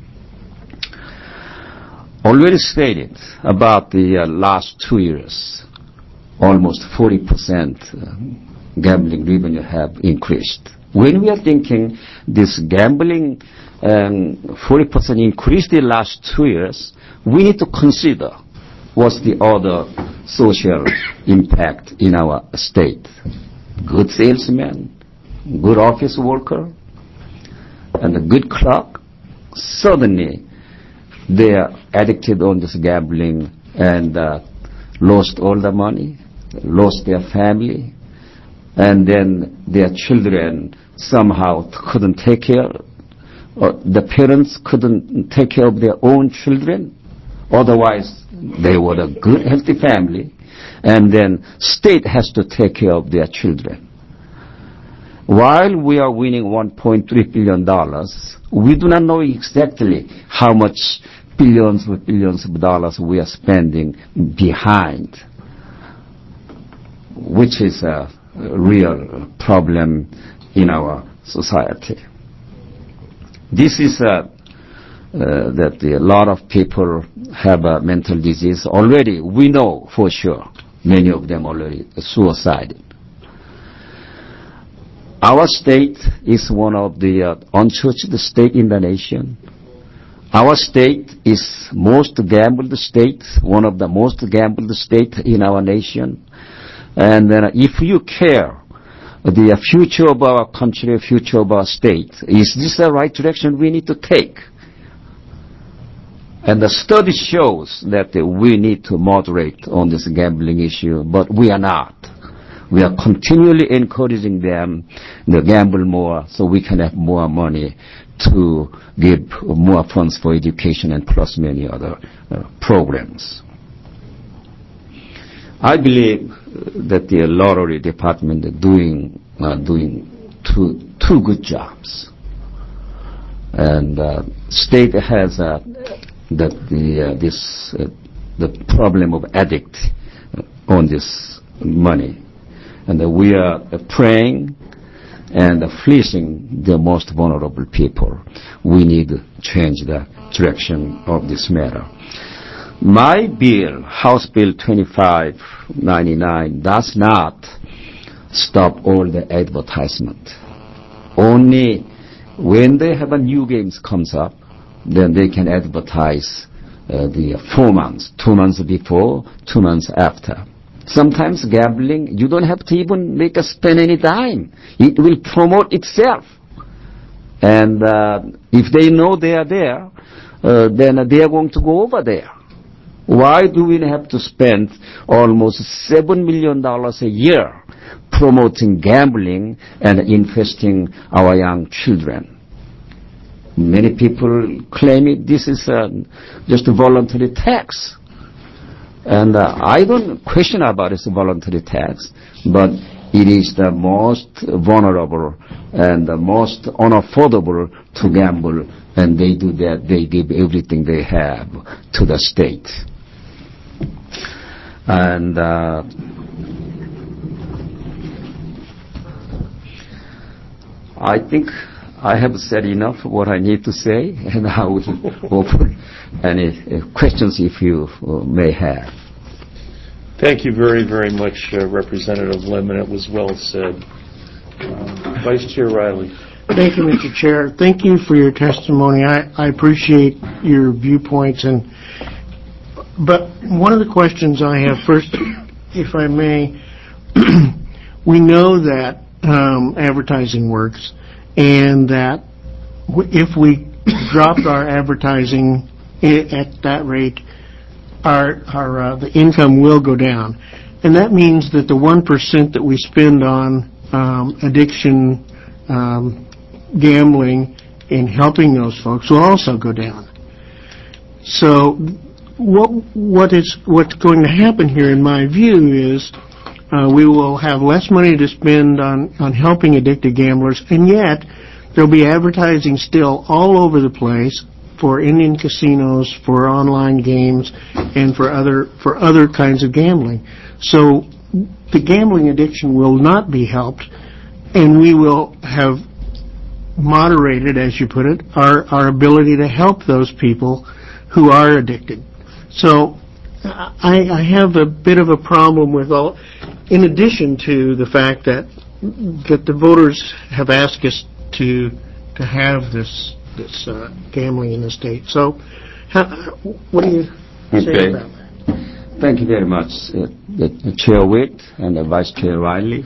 Already stated about the uh, last two years, almost forty percent uh, gambling revenue have increased. When we are thinking this gambling um, forty percent increase the last two years, we need to consider what's the other social impact in our state. Good salesman, good office worker, and a good clerk. Suddenly, they are addicted on this gambling and uh, lost all the money, lost their family, and then their children somehow couldn't take care, or the parents couldn't take care of their own children. Otherwise, they were a good, healthy family, and then state has to take care of their children. While we are winning one point three billion dollars, we do not know exactly how much billions of billions of dollars we are spending behind, which is a real problem in our society. This is a, uh, that a lot of people have a mental disease already. We know for sure many of them already suicided. Our state is one of the uh, unchurched state in the nation. Our state is most gambled state, one of the most gambled state in our nation. And uh, if you care the future of our country, future of our state, is this the right direction we need to take? And the study shows that uh, we need to moderate on this gambling issue, but we are not. We are continually encouraging them to gamble more so we can have more money to give more funds for education and plus many other uh, programs. I believe that the lottery department is doing uh, doing two two good jobs, and uh, state has uh, that the uh, this uh, the problem of addict on this money. And uh, we are uh, praying and uh, fleecing the most vulnerable people. We need to change the direction of this matter. My bill, House Bill twenty-five ninety-nine, does not stop all the advertisement. Only when they have a new games comes up, then they can advertise uh, the four months, two months before, two months after. Sometimes gambling, you don't have to even make a spend any dime. It will promote itself. And uh, if they know they are there, uh, then they are going to go over there. Why do we have to spend almost seven million dollars a year promoting gambling and infesting our young children? Many people claim it, this is uh, just a voluntary tax. And uh, I don't question about it's a voluntary tax, but it is the most vulnerable and the most unaffordable to gamble, and they do that, they give everything they have to the state. And uh, I think I have said enough what I need to say, and I will open any uh, questions if you uh, may have. Thank you very, very much, uh, Representative Lim, and it was well said. Uh, Vice Chair Riley. Thank you, Mister Chair. Thank you for your testimony. I, I appreciate your viewpoints. And but one of the questions I have first, if I may, we know that um, advertising works, and that w- if we dropped our advertising I- at that rate, our, our uh, the income will go down. And that means that the one percent that we spend on um, addiction, um, gambling, and helping those folks will also go down. So what what is what's going to happen here, in my view, is uh, we will have less money to spend on, on helping addicted gamblers, and yet there'll be advertising still all over the place for Indian casinos, for online games, and for other for other kinds of gambling. So the gambling addiction will not be helped, and we will have moderated, as you put it, our, our ability to help those people who are addicted. So I, I have a bit of a problem with all, in addition to the fact that that the voters have asked us to to have this this uh, gambling in the state. So, how, what do you say Okay. about that? Thank you very much, uh, the Chair Witt and the Vice Chair Riley.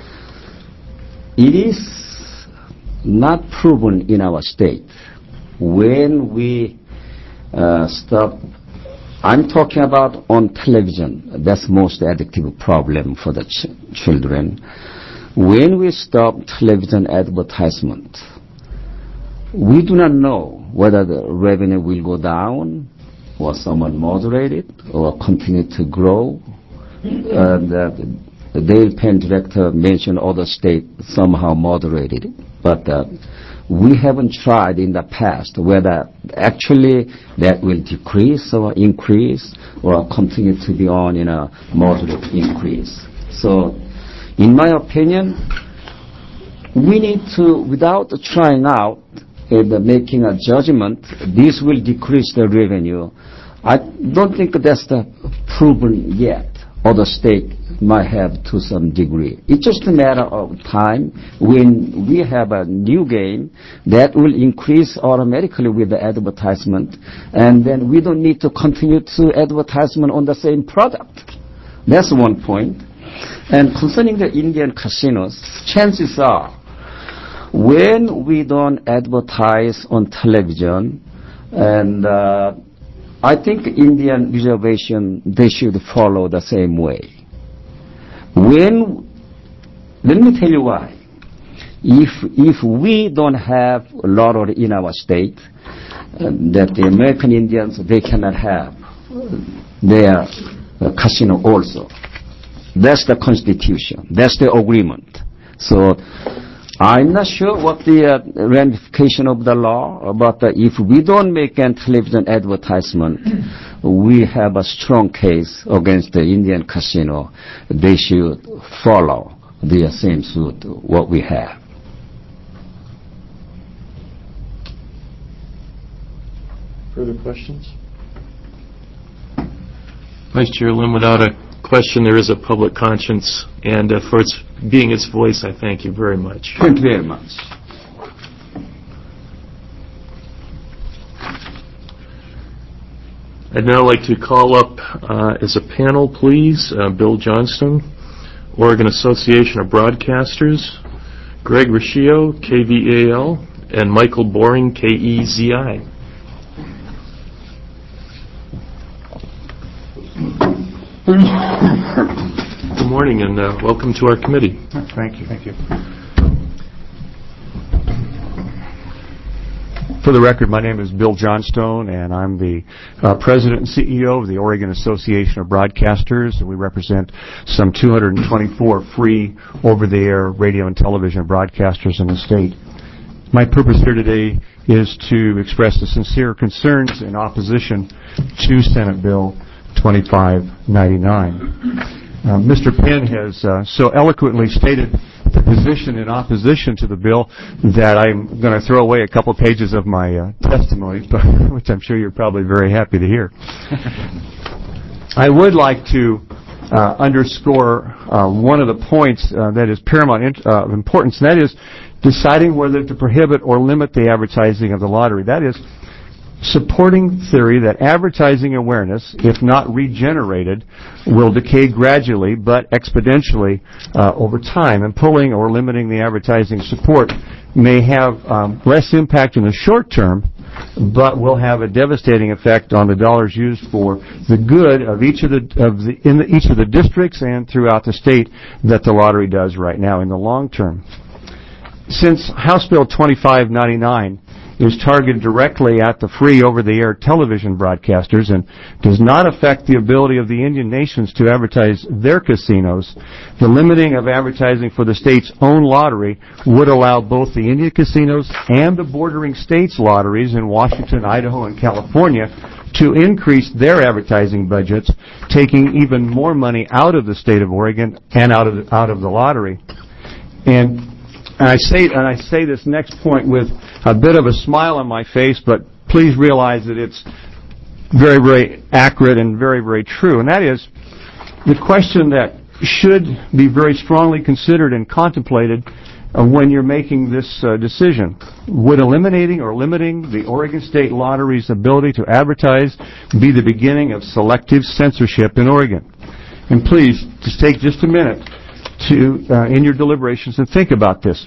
It is not proven in our state when we uh, stop. I'm talking about on television. That's most addictive problem for the ch- children. When we stop television advertisement, we do not know whether the revenue will go down or someone moderate it or continue to grow. Uh, the, the Dale Penn director mentioned other states somehow moderated it, but uh, we haven't tried in the past whether actually that will decrease or increase or continue to be on in a moderate increase. So, in my opinion, we need to, without trying out and making a judgment, this will decrease the revenue. I don't think that's the proven yet. Other states might have to some degree. It's just a matter of time when we have a new game that will increase automatically with the advertisement, and then we don't need to continue to advertisement on the same product. That's one point. And concerning the Indian casinos, chances are when we don't advertise on television, and uh, I think Indian reservation, they should follow the same way. When, let me tell you why. If if we don't have lottery in our state, uh, that the American Indians, they cannot have their uh, casino also. That's the Constitution. That's the agreement. So I'm not sure what the uh, ramification of the law, but uh, if we don't make a television advertisement, we have a strong case against the Indian casino. They should follow the same suit what we have. Further questions? Vice Chair Lim, without a question, there is a public conscience, and uh, for its being its voice, I thank you very much. Thank you very much. I'd now like to call up uh, as a panel, please, uh, Bill Johnston, Oregon Association of Broadcasters, Greg Riccio, K V A L, and Michael Boring, K E Z I. Good morning, and uh, welcome to our committee. Thank you. Thank you. For the record, my name is Bill Johnstone, and I'm the uh, President and C E O of the Oregon Association of Broadcasters, and we represent some two hundred twenty-four free over-the-air radio and television broadcasters in the state. My purpose here today is to express the sincere concerns in opposition to Senate Bill twenty-five ninety-nine. Uh, Mister Penn has uh, so eloquently stated the position in opposition to the bill that I'm going to throw away a couple pages of my uh, testimony, but, which I'm sure you're probably very happy to hear. I would like to uh, underscore uh, one of the points uh, that is paramount in, uh, importance, and that is deciding whether to prohibit or limit the advertising of the lottery. That is, supporting theory that advertising awareness, if not regenerated, will decay gradually but exponentially uh, over time, and pulling or limiting the advertising support may have um, less impact in the short term, but will have a devastating effect on the dollars used for the good of each of the of the in the, each of the districts and throughout the state that the lottery does right now in the long term. Since House Bill twenty-five ninety-nine is targeted directly at the free over-the-air television broadcasters and does not affect the ability of the Indian nations to advertise their casinos, the limiting of advertising for the state's own lottery would allow both the Indian casinos and the bordering states' lotteries in Washington, Idaho, and California to increase their advertising budgets, taking even more money out of the state of Oregon and out of the, out of the lottery. And And I say and I say this next point with a bit of a smile on my face, but please realize that it's very, very accurate and very, very true. And that is the question that should be very strongly considered and contemplated uh, when you're making this uh, decision. Would eliminating or limiting the Oregon State Lottery's ability to advertise be the beginning of selective censorship in Oregon? And please, just take just a minute to uh, in your deliberations and think about this.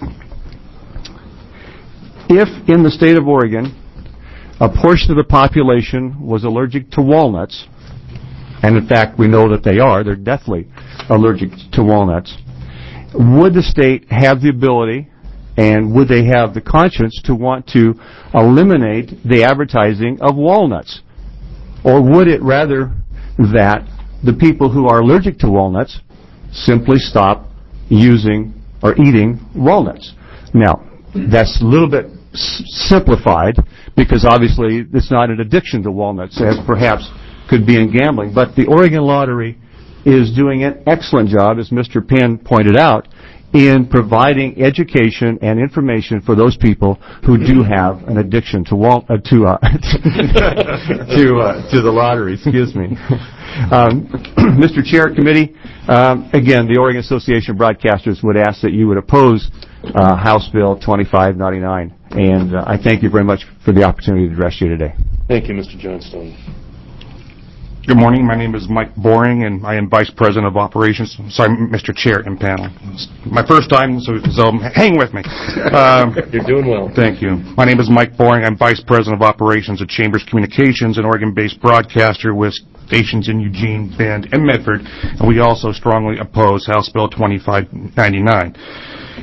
If in the state of Oregon a portion of the population was allergic to walnuts, and in fact we know that they are, they're deathly allergic to walnuts, would the state have the ability and would they have the conscience to want to eliminate the advertising of walnuts? Or would it rather that the people who are allergic to walnuts simply stop using or eating walnuts? Now, that's a little bit s- simplified because obviously it's not an addiction to walnuts as perhaps could be in gambling, but the Oregon Lottery is doing an excellent job, as Mister Penn pointed out, in providing education and information for those people who do have an addiction to wal- uh, to uh, to uh, to the lottery. Excuse me, um, Mister Chair, committee. Um, again, the Oregon Association of Broadcasters would ask that you would oppose uh, House Bill twenty-five ninety-nine, and uh, I thank you very much for the opportunity to address you today. Thank you, Mister Johnstone. Good morning. My name is Mike Boring, and I am Vice President of Operations. Sorry, Mister Chair and panel. My first time, so, so hang with me. Um, You're doing well. Thank you. My name is Mike Boring. I'm Vice President of Operations at Chambers Communications, an Oregon-based broadcaster with stations in Eugene, Bend, and Medford, and we also strongly oppose House Bill twenty-five ninety-nine.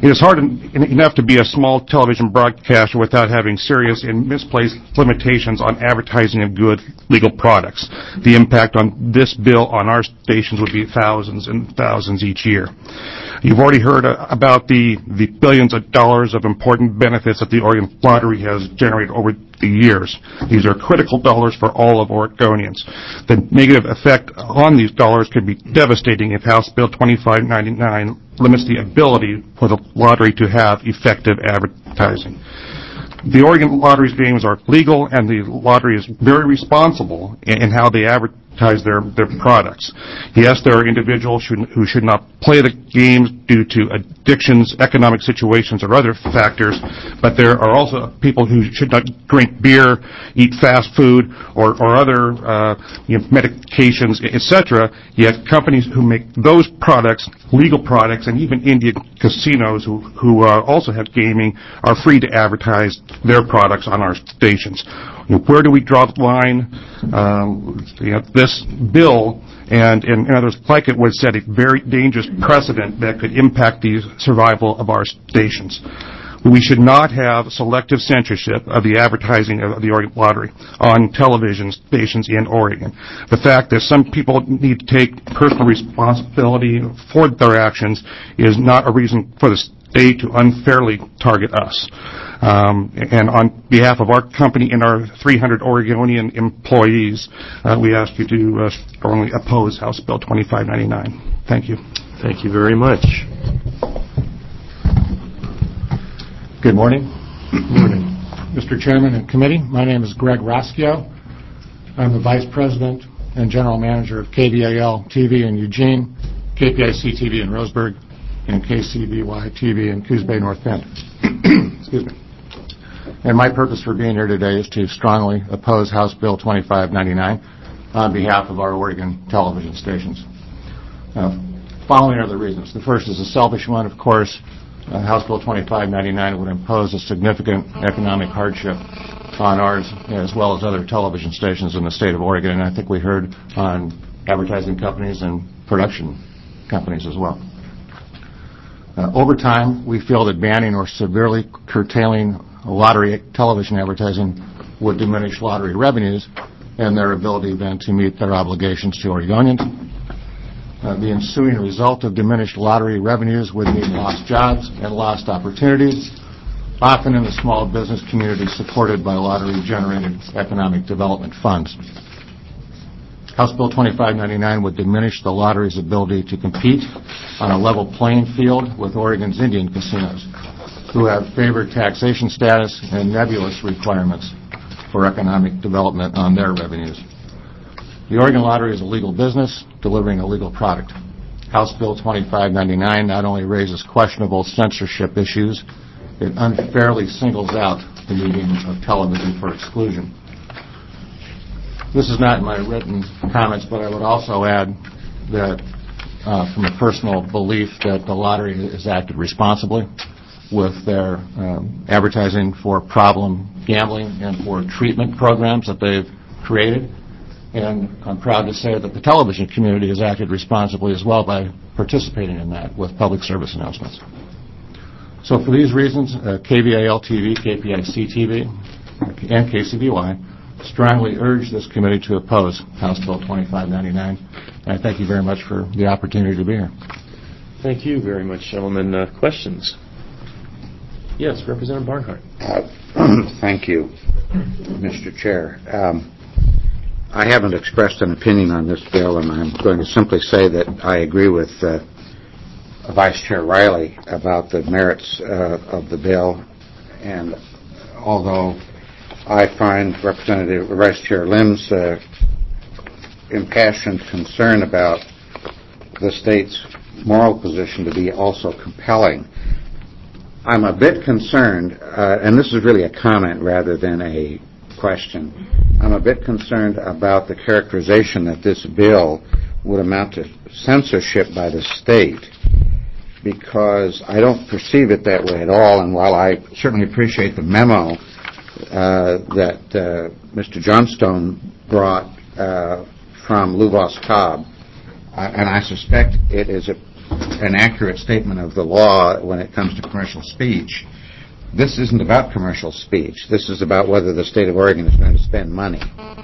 It is hard enough to be a small television broadcaster without having serious and misplaced limitations on advertising of good legal products. The impact on this bill on our stations would be thousands and thousands each year. You've already heard uh, about the, the billions of dollars of important benefits that the Oregon Lottery has generated over the years. These are critical dollars for all of Oregonians. The negative effect on these dollars could be devastating if House Bill twenty-five ninety-nine limits the ability for the lottery to have effective advertising. The Oregon Lottery's games are legal, and the lottery is very responsible in, in how they advertise their, their products. Yes, there are individuals who, who should not play the games due to addictions, economic situations, or other factors, but there are also people who should not drink beer, eat fast food, or, or other uh, you know, medications, et cetera. Yet companies who make those products, legal products, and even Indian casinos who, who uh, also have gaming are free to advertise their products on our stations. You know, where do we draw the line? Um, you know, this bill and, and, and others like it would set a very dangerous precedent that could impact the survival of our stations. We should not have selective censorship of the advertising of the Oregon Lottery on television stations in Oregon. The fact that some people need to take personal responsibility for their actions is not a reason for the state to unfairly target us. Um, and on behalf of our company and our three hundred Oregonian employees, uh, we ask you to uh, strongly oppose House Bill twenty-five ninety-nine. Thank you. Thank you very much. Good morning. Good morning. Mister Chairman and committee, my name is Greg Roskio. I'm the Vice President and General Manager of K V A L T V in Eugene, K P I C T V in Roseburg, and K C B Y T V in Coos Bay, North Bend. Excuse me. And my purpose for being here today is to strongly oppose House Bill twenty-five ninety-nine on behalf of our Oregon television stations. Uh, following are the reasons. The first is a selfish one, of course. Uh, House Bill twenty-five ninety-nine would impose a significant economic hardship on ours as well as other television stations in the state of Oregon, and I think we heard on advertising companies and production companies as well. Uh, over time, we feel that banning or severely curtailing lottery television advertising would diminish lottery revenues and their ability then to meet their obligations to Oregonians. Uh, the ensuing result of diminished lottery revenues would mean lost jobs and lost opportunities, often in the small business community supported by lottery-generated economic development funds. House Bill twenty-five ninety-nine would diminish the lottery's ability to compete on a level playing field with Oregon's Indian casinos, who have favored taxation status and nebulous requirements for economic development on their revenues. The Oregon Lottery is a legal business delivering a legal product. House Bill twenty-five ninety-nine not only raises questionable censorship issues, it unfairly singles out the medium of television for exclusion. This is not in my written comments, but I would also add that uh, from a personal belief that the lottery has acted responsibly with their um, advertising for problem gambling and for treatment programs that they've created. And I'm proud to say that the television community has acted responsibly as well by participating in that with public service announcements. So for these reasons, uh, K V A L T V, K P I C T V, and K C B Y strongly urge this committee to oppose House Bill twenty-five ninety-nine. And I thank you very much for the opportunity to be here. Thank you very much, gentlemen. Uh, questions? Yes, Representative Barnhart. Uh, thank you, Mister Chair. Um, I haven't expressed an opinion on this bill, and I'm going to simply say that I agree with uh, Vice Chair Riley about the merits uh, of the bill. And although I find Representative Vice Chair Lim's uh, impassioned concern about the state's moral position to be also compelling, I'm a bit concerned, uh, and this is really a comment rather than a question. I'm a bit concerned about the characterization that this bill would amount to censorship by the state, because I don't perceive it that way at all. And while I certainly appreciate the memo uh, that uh, Mister Johnstone brought uh, from Lou Voss Cobb, uh, and I suspect it is a an accurate statement of the law when it comes to commercial speech, this isn't about commercial speech. This is about whether the state of Oregon is going to spend money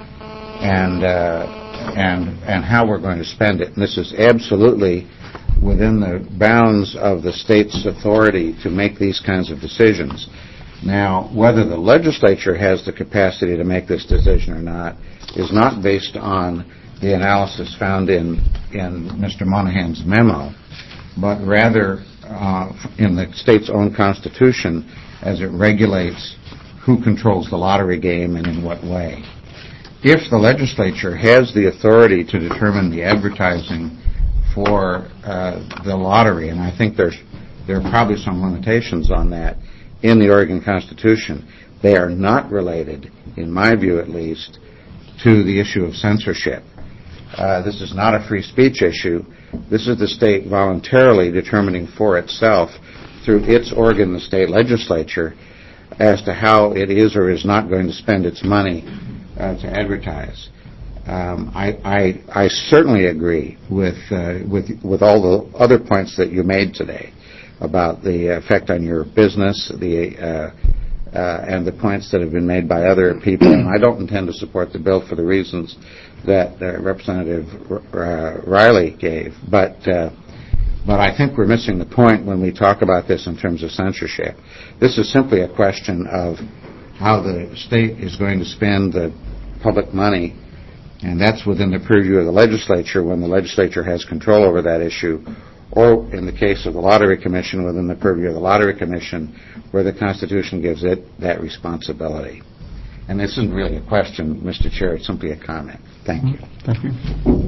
and uh, and and how we're going to spend it. And this is absolutely within the bounds of the state's authority to make these kinds of decisions. Now, whether the legislature has the capacity to make this decision or not is not based on the analysis found in, in Mister Monahan's memo, but rather uh, in the state's own constitution as it regulates who controls the lottery game and in what way. If the legislature has the authority to determine the advertising for uh, the lottery, and I think there's there are probably some limitations on that in the Oregon Constitution, they are not related, in my view at least, to the issue of censorship. Uh, this is not a free speech issue. This is the state voluntarily determining for itself, through its organ, the state legislature, as to how it is or is not going to spend its money uh, to advertise. Um, I, I, I certainly agree with, uh, with, with all the other points that you made today about the effect on your business, the uh, uh, and the points that have been made by other people. And I don't intend to support the bill for the reasons that uh, Representative uh, Riley gave. But uh, but I think we're missing the point when we talk about this in terms of censorship. This is simply a question of how the state is going to spend the public money, and that's within the purview of the legislature when the legislature has control over that issue, or in the case of the Lottery Commission, within the purview of the Lottery Commission, where the Constitution gives it that responsibility. And this isn't really a question, Mister Chair, it's simply a comment. Thank you. Thank you.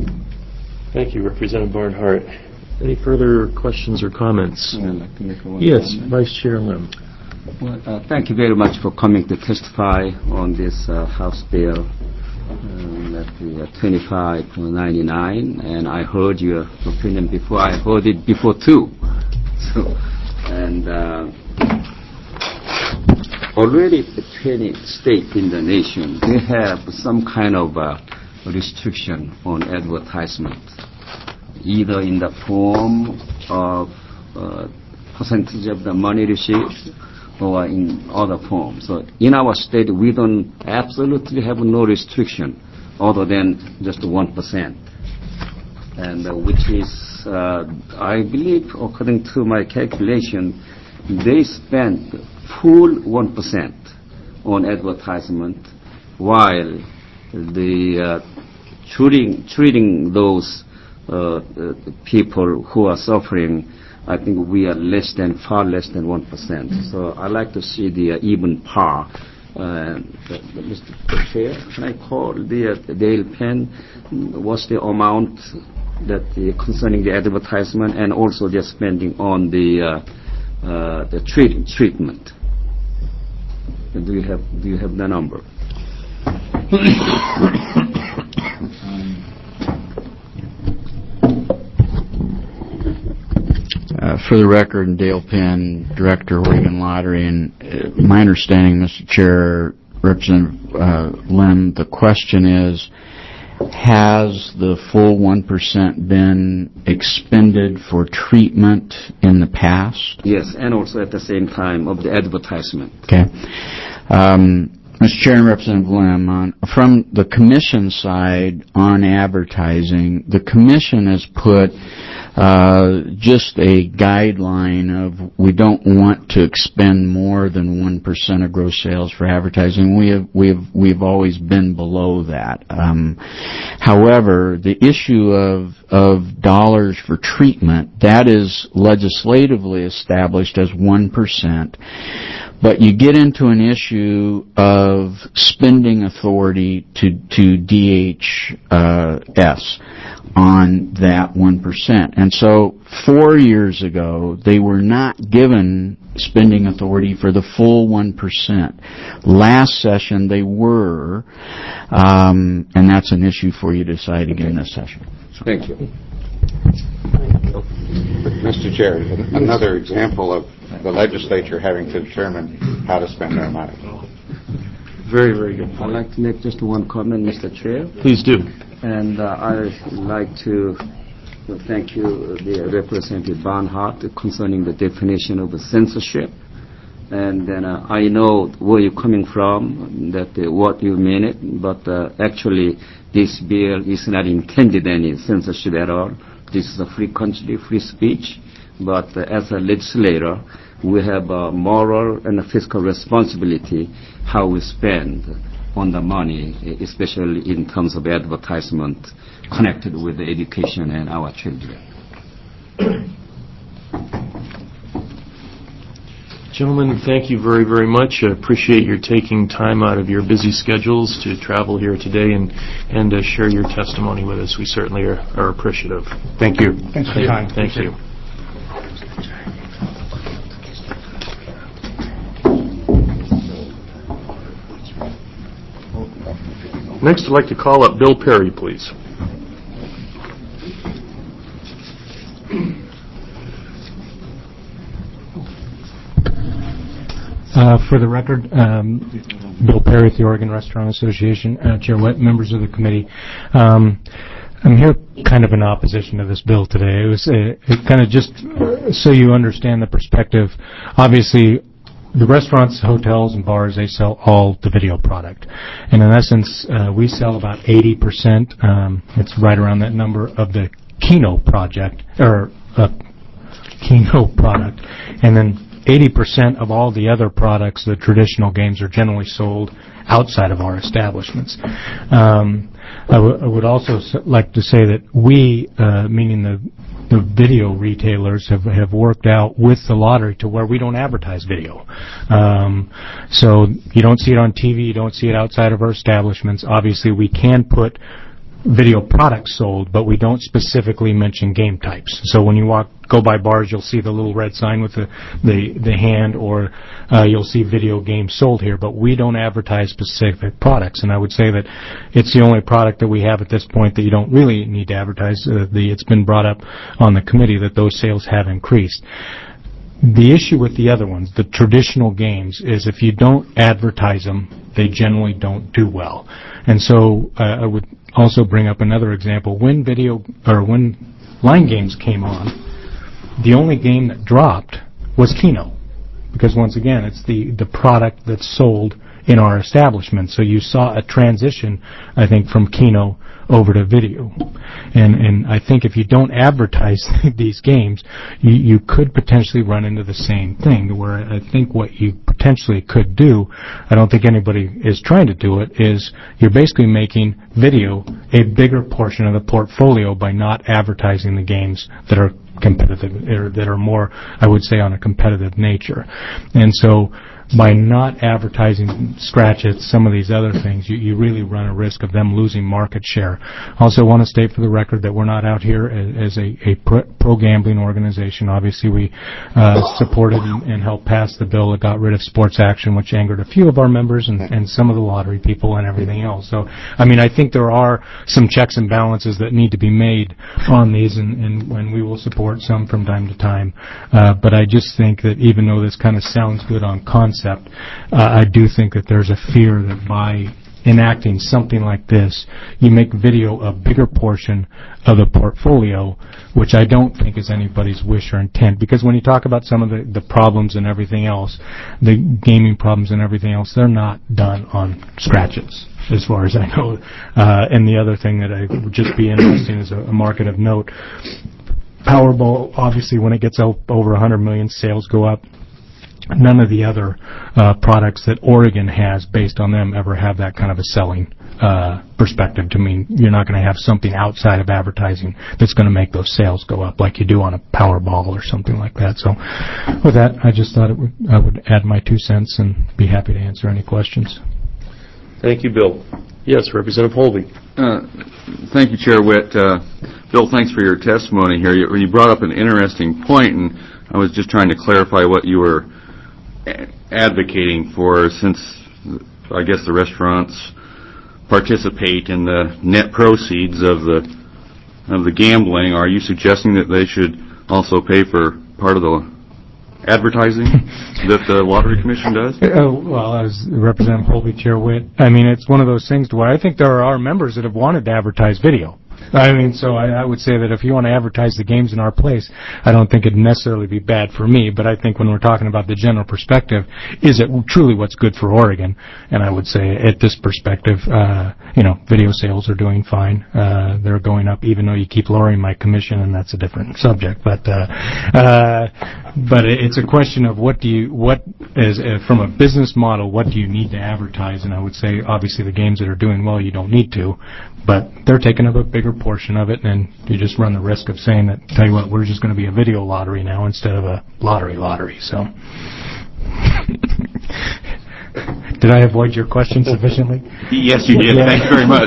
Thank you, Representative Barnhart. Any further questions or comments? I'd like to make one yes, comment. Vice Chair Lim. Well, uh, thank you very much for coming to testify on this uh, House bill. Um, at the uh, twenty-five ninety-nine, and I heard your opinion before. I heard it before too. So, and uh, already the twenty states in the nation, they have some kind of uh, restriction on advertisement, either in the form of uh, percentage of the money received or in other forms. So in our state, we don't absolutely have no restriction other than just one percent. And uh, which is, uh, I believe, according to my calculation, they spend full one percent on advertisement, while the uh, treating, treating those uh, uh, people who are suffering, I think we are less than, far less than one percent. So I like to see the uh, even par. Uh, the, the Mister Chair, can I call the uh, Dale Penn? What's the amount that the, concerning the advertisement and also their spending on the uh, uh, the treat, treatment? Do you have do you have the number? Uh, for the record, Dale Penn, Director, Oregon Lottery, and uh, my understanding, Mister Chair, Representative uh, Lim, the question is, has the full one percent been expended for treatment in the past? Yes, and also at the same time of the advertisement. Okay. Um, Mister Chair and Representative Lim, on, from the Commission side on advertising, the Commission has put uh, just a guideline of we don't want to expend more than one percent of gross sales for advertising. We have, we have, we've always been below that. Um, however, the issue of, of dollars for treatment, that is legislatively established as one percent. But you get into an issue of spending authority to, to D H S on that one percent. And so four years ago, they were not given spending authority for the full one percent. Last session, they were, um, and that's an issue for you to decide again this session. So. Thank you. Mister Chair, another example of the legislature having to determine how to spend their money. Very, very good point. I'd like to make just one comment, Mister Chair. Please do. And uh, I'd like to Well, thank you, the Representative Barnhart, concerning the definition of censorship. And then uh, I know where you're coming from, that uh, what you mean it, but uh, actually this bill is not intended any censorship at all. This is a free country, free speech. But uh, as a legislator, we have a moral and a fiscal responsibility how we spend on the money, especially in terms of advertisement connected with the education and our children. Gentlemen, thank you very, very much. I appreciate your taking time out of your busy schedules to travel here today and, and uh, share your testimony with us. We certainly are, are appreciative. Thank you. Thanks for your time. Thank you. Next, I'd like to call up Bill Perry, please. Uh, for the record, um, Bill Perry with the Oregon Restaurant Association, uh, Chair Witt, members of the committee. Um, I'm here kind of in opposition to this bill today. It was uh, it kind of just so you understand the perspective. Obviously, the restaurants, hotels, and bars, they sell all the video product. And in essence, uh, we sell about eighty percent, um, it's right around that number, of the Keno project, or uh, Keno product. And then eighty percent of all the other products, the traditional games, are generally sold outside of our establishments. Um, I, w- I would also s- like to say that we, uh, meaning the, the video retailers, have, have worked out with the lottery to where we don't advertise video. Um, so you don't see it on T V, you don't see it outside of our establishments. Obviously, we can put video products sold, but we don't specifically mention game types. So when you walk, go by bars, you'll see the little red sign with the the, the hand, or uh, you'll see video games sold here, but we don't advertise specific products. And I would say that it's the only product that we have at this point that you don't really need to advertise. Uh, the, it's been brought up on the committee that those sales have increased. The issue with the other ones, the traditional games, is if you don't advertise them, they generally don't do well. And so uh, I would also bring up another example. When video or when line games came on, the only game that dropped was Keno, because once again, it's the the product that's sold in our establishment. So you saw a transition, I think, from Keno over to video. And and I think if you don't advertise these games, you, you could potentially run into the same thing, where I think what you potentially could do, I don't think anybody is trying to do it, is you're basically making video a bigger portion of the portfolio by not advertising the games that are competitive, or that are more, I would say, on a competitive nature. And so by not advertising scratch-its, some of these other things, you, you really run a risk of them losing market share. Also want to state for the record that we're not out here as, as a, a pro-gambling organization. Obviously, we uh, supported and, and helped pass the bill that got rid of sports action, which angered a few of our members and, and some of the lottery people and everything else. So, I mean, I think there are some checks and balances that need to be made on these, and, and when we will support some from time to time. Uh, but I just think that even though this kind of sounds good on concept, Uh, I do think that there's a fear that by enacting something like this, you make video a bigger portion of the portfolio, which I don't think is anybody's wish or intent. Because when you talk about some of the, the problems and everything else, the gaming problems and everything else, they're not done on scratch-its, as far as I know. Uh, and the other thing that I would just be interesting is a, a market of note. Powerball, obviously, when it gets out over one hundred million, sales go up. None of the other uh, products that Oregon has based on them ever have that kind of a selling uh, perspective. To mean you're not going to have something outside of advertising that's going to make those sales go up like you do on a Powerball or something like that. So with that, I just thought it would, I would add my two cents and be happy to answer any questions. Thank you, Bill. Yes, Representative Holby. Uh, thank you, Chair Witt. Uh, Bill, thanks for your testimony here. You, you brought up an interesting point, and I was just trying to clarify what you were advocating for, since I guess the restaurants participate in the net proceeds of the of the gambling. Are you suggesting that they should also pay for part of the advertising that the Lottery Commission does? Uh, well, as Representative Holby, Chair Witt, I mean, it's one of those things to where I think there are members that have wanted to advertise video. I mean, so I, I would say that if you want to advertise the games in our place, I don't think it'd necessarily be bad for me, but I think when we're talking about the general perspective, is it truly what's good for Oregon? And I would say at this perspective, uh, you know, video sales are doing fine. Uh, they're going up, even though you keep lowering my commission, and that's a different subject. But, uh, uh, but it's a question of what do you, what is, uh, from a business model, what do you need to advertise? And I would say, obviously, the games that are doing well, you don't need to, but they're taking up a bigger portion of it, and you just run the risk of saying that, tell you what, we're just going to be a video lottery now instead of a lottery lottery. So, did I avoid your question sufficiently? Yes, you did. Yeah. Thanks very much.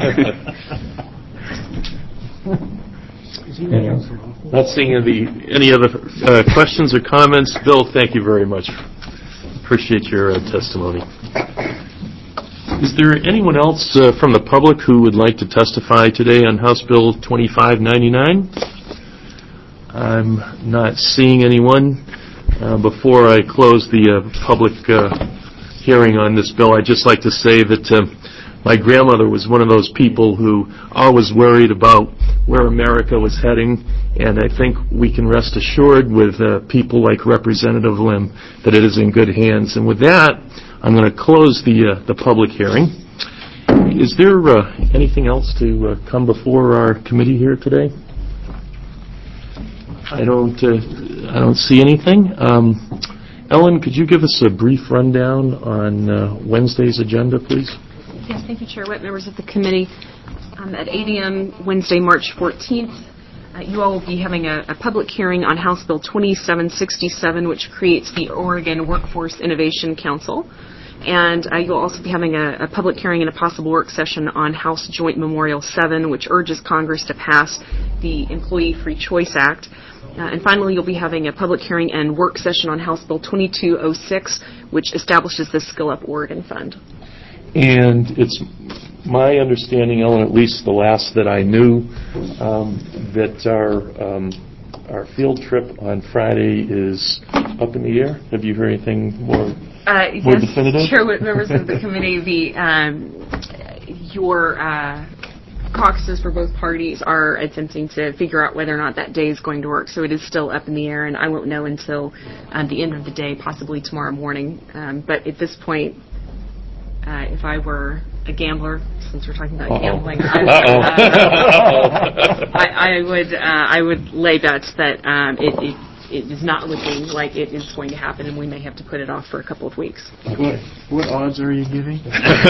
Not seeing any, any other uh, questions or comments. Bill, thank you very much. Appreciate your uh, testimony. Is there anyone else uh, from the public who would like to testify today on House Bill twenty-five ninety-nine? I'm not seeing anyone. Uh, before I close the uh, public uh, hearing on this bill, I'd just like to say that uh, my grandmother was one of those people who always worried about where America was heading, and I think we can rest assured with uh, people like Representative Lim that it is in good hands. And with that, I'm going to close the uh, the public hearing. Is there uh, anything else to uh, come before our committee here today? I don't uh, I don't see anything. Um, Ellen, could you give us a brief rundown on uh, Wednesday's agenda, please? Yes, thank you, Chair Witt, members of the committee. Um, at eight a.m. Wednesday, March fourteenth, uh, you all will be having a, a public hearing on House Bill twenty-seven sixty-seven, which creates the Oregon Workforce Innovation Council. And uh, you'll also be having a, a public hearing and a possible work session on House Joint Memorial seven, which urges Congress to pass the Employee Free Choice Act. Uh, and finally, you'll be having a public hearing and work session on House Bill twenty-two oh six, which establishes the Skill Up Oregon Fund. And it's my understanding, Ellen, at least the last that I knew, um, that our um, our field trip on Friday is up in the air. Have you heard anything more, uh, more yes, definitive? Chair Witt, members of the committee, the um, your uh, caucuses for both parties are attempting to figure out whether or not that day is going to work. So it is still up in the air, and I won't know until um, the end of the day, possibly tomorrow morning. Um, but at this point, Uh, if I were a gambler, since we're talking about Uh-oh. gambling, I would, uh, I, I would uh, I would lay bets that um, it, it it is not looking like it is going to happen, and we may have to put it off for a couple of weeks. What, what odds are you giving?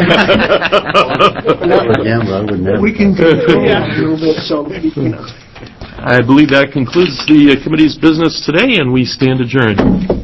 Not a gambler, I would never. We can control it a little bit, so, you know. I believe that concludes the uh, committee's business today, and we stand adjourned.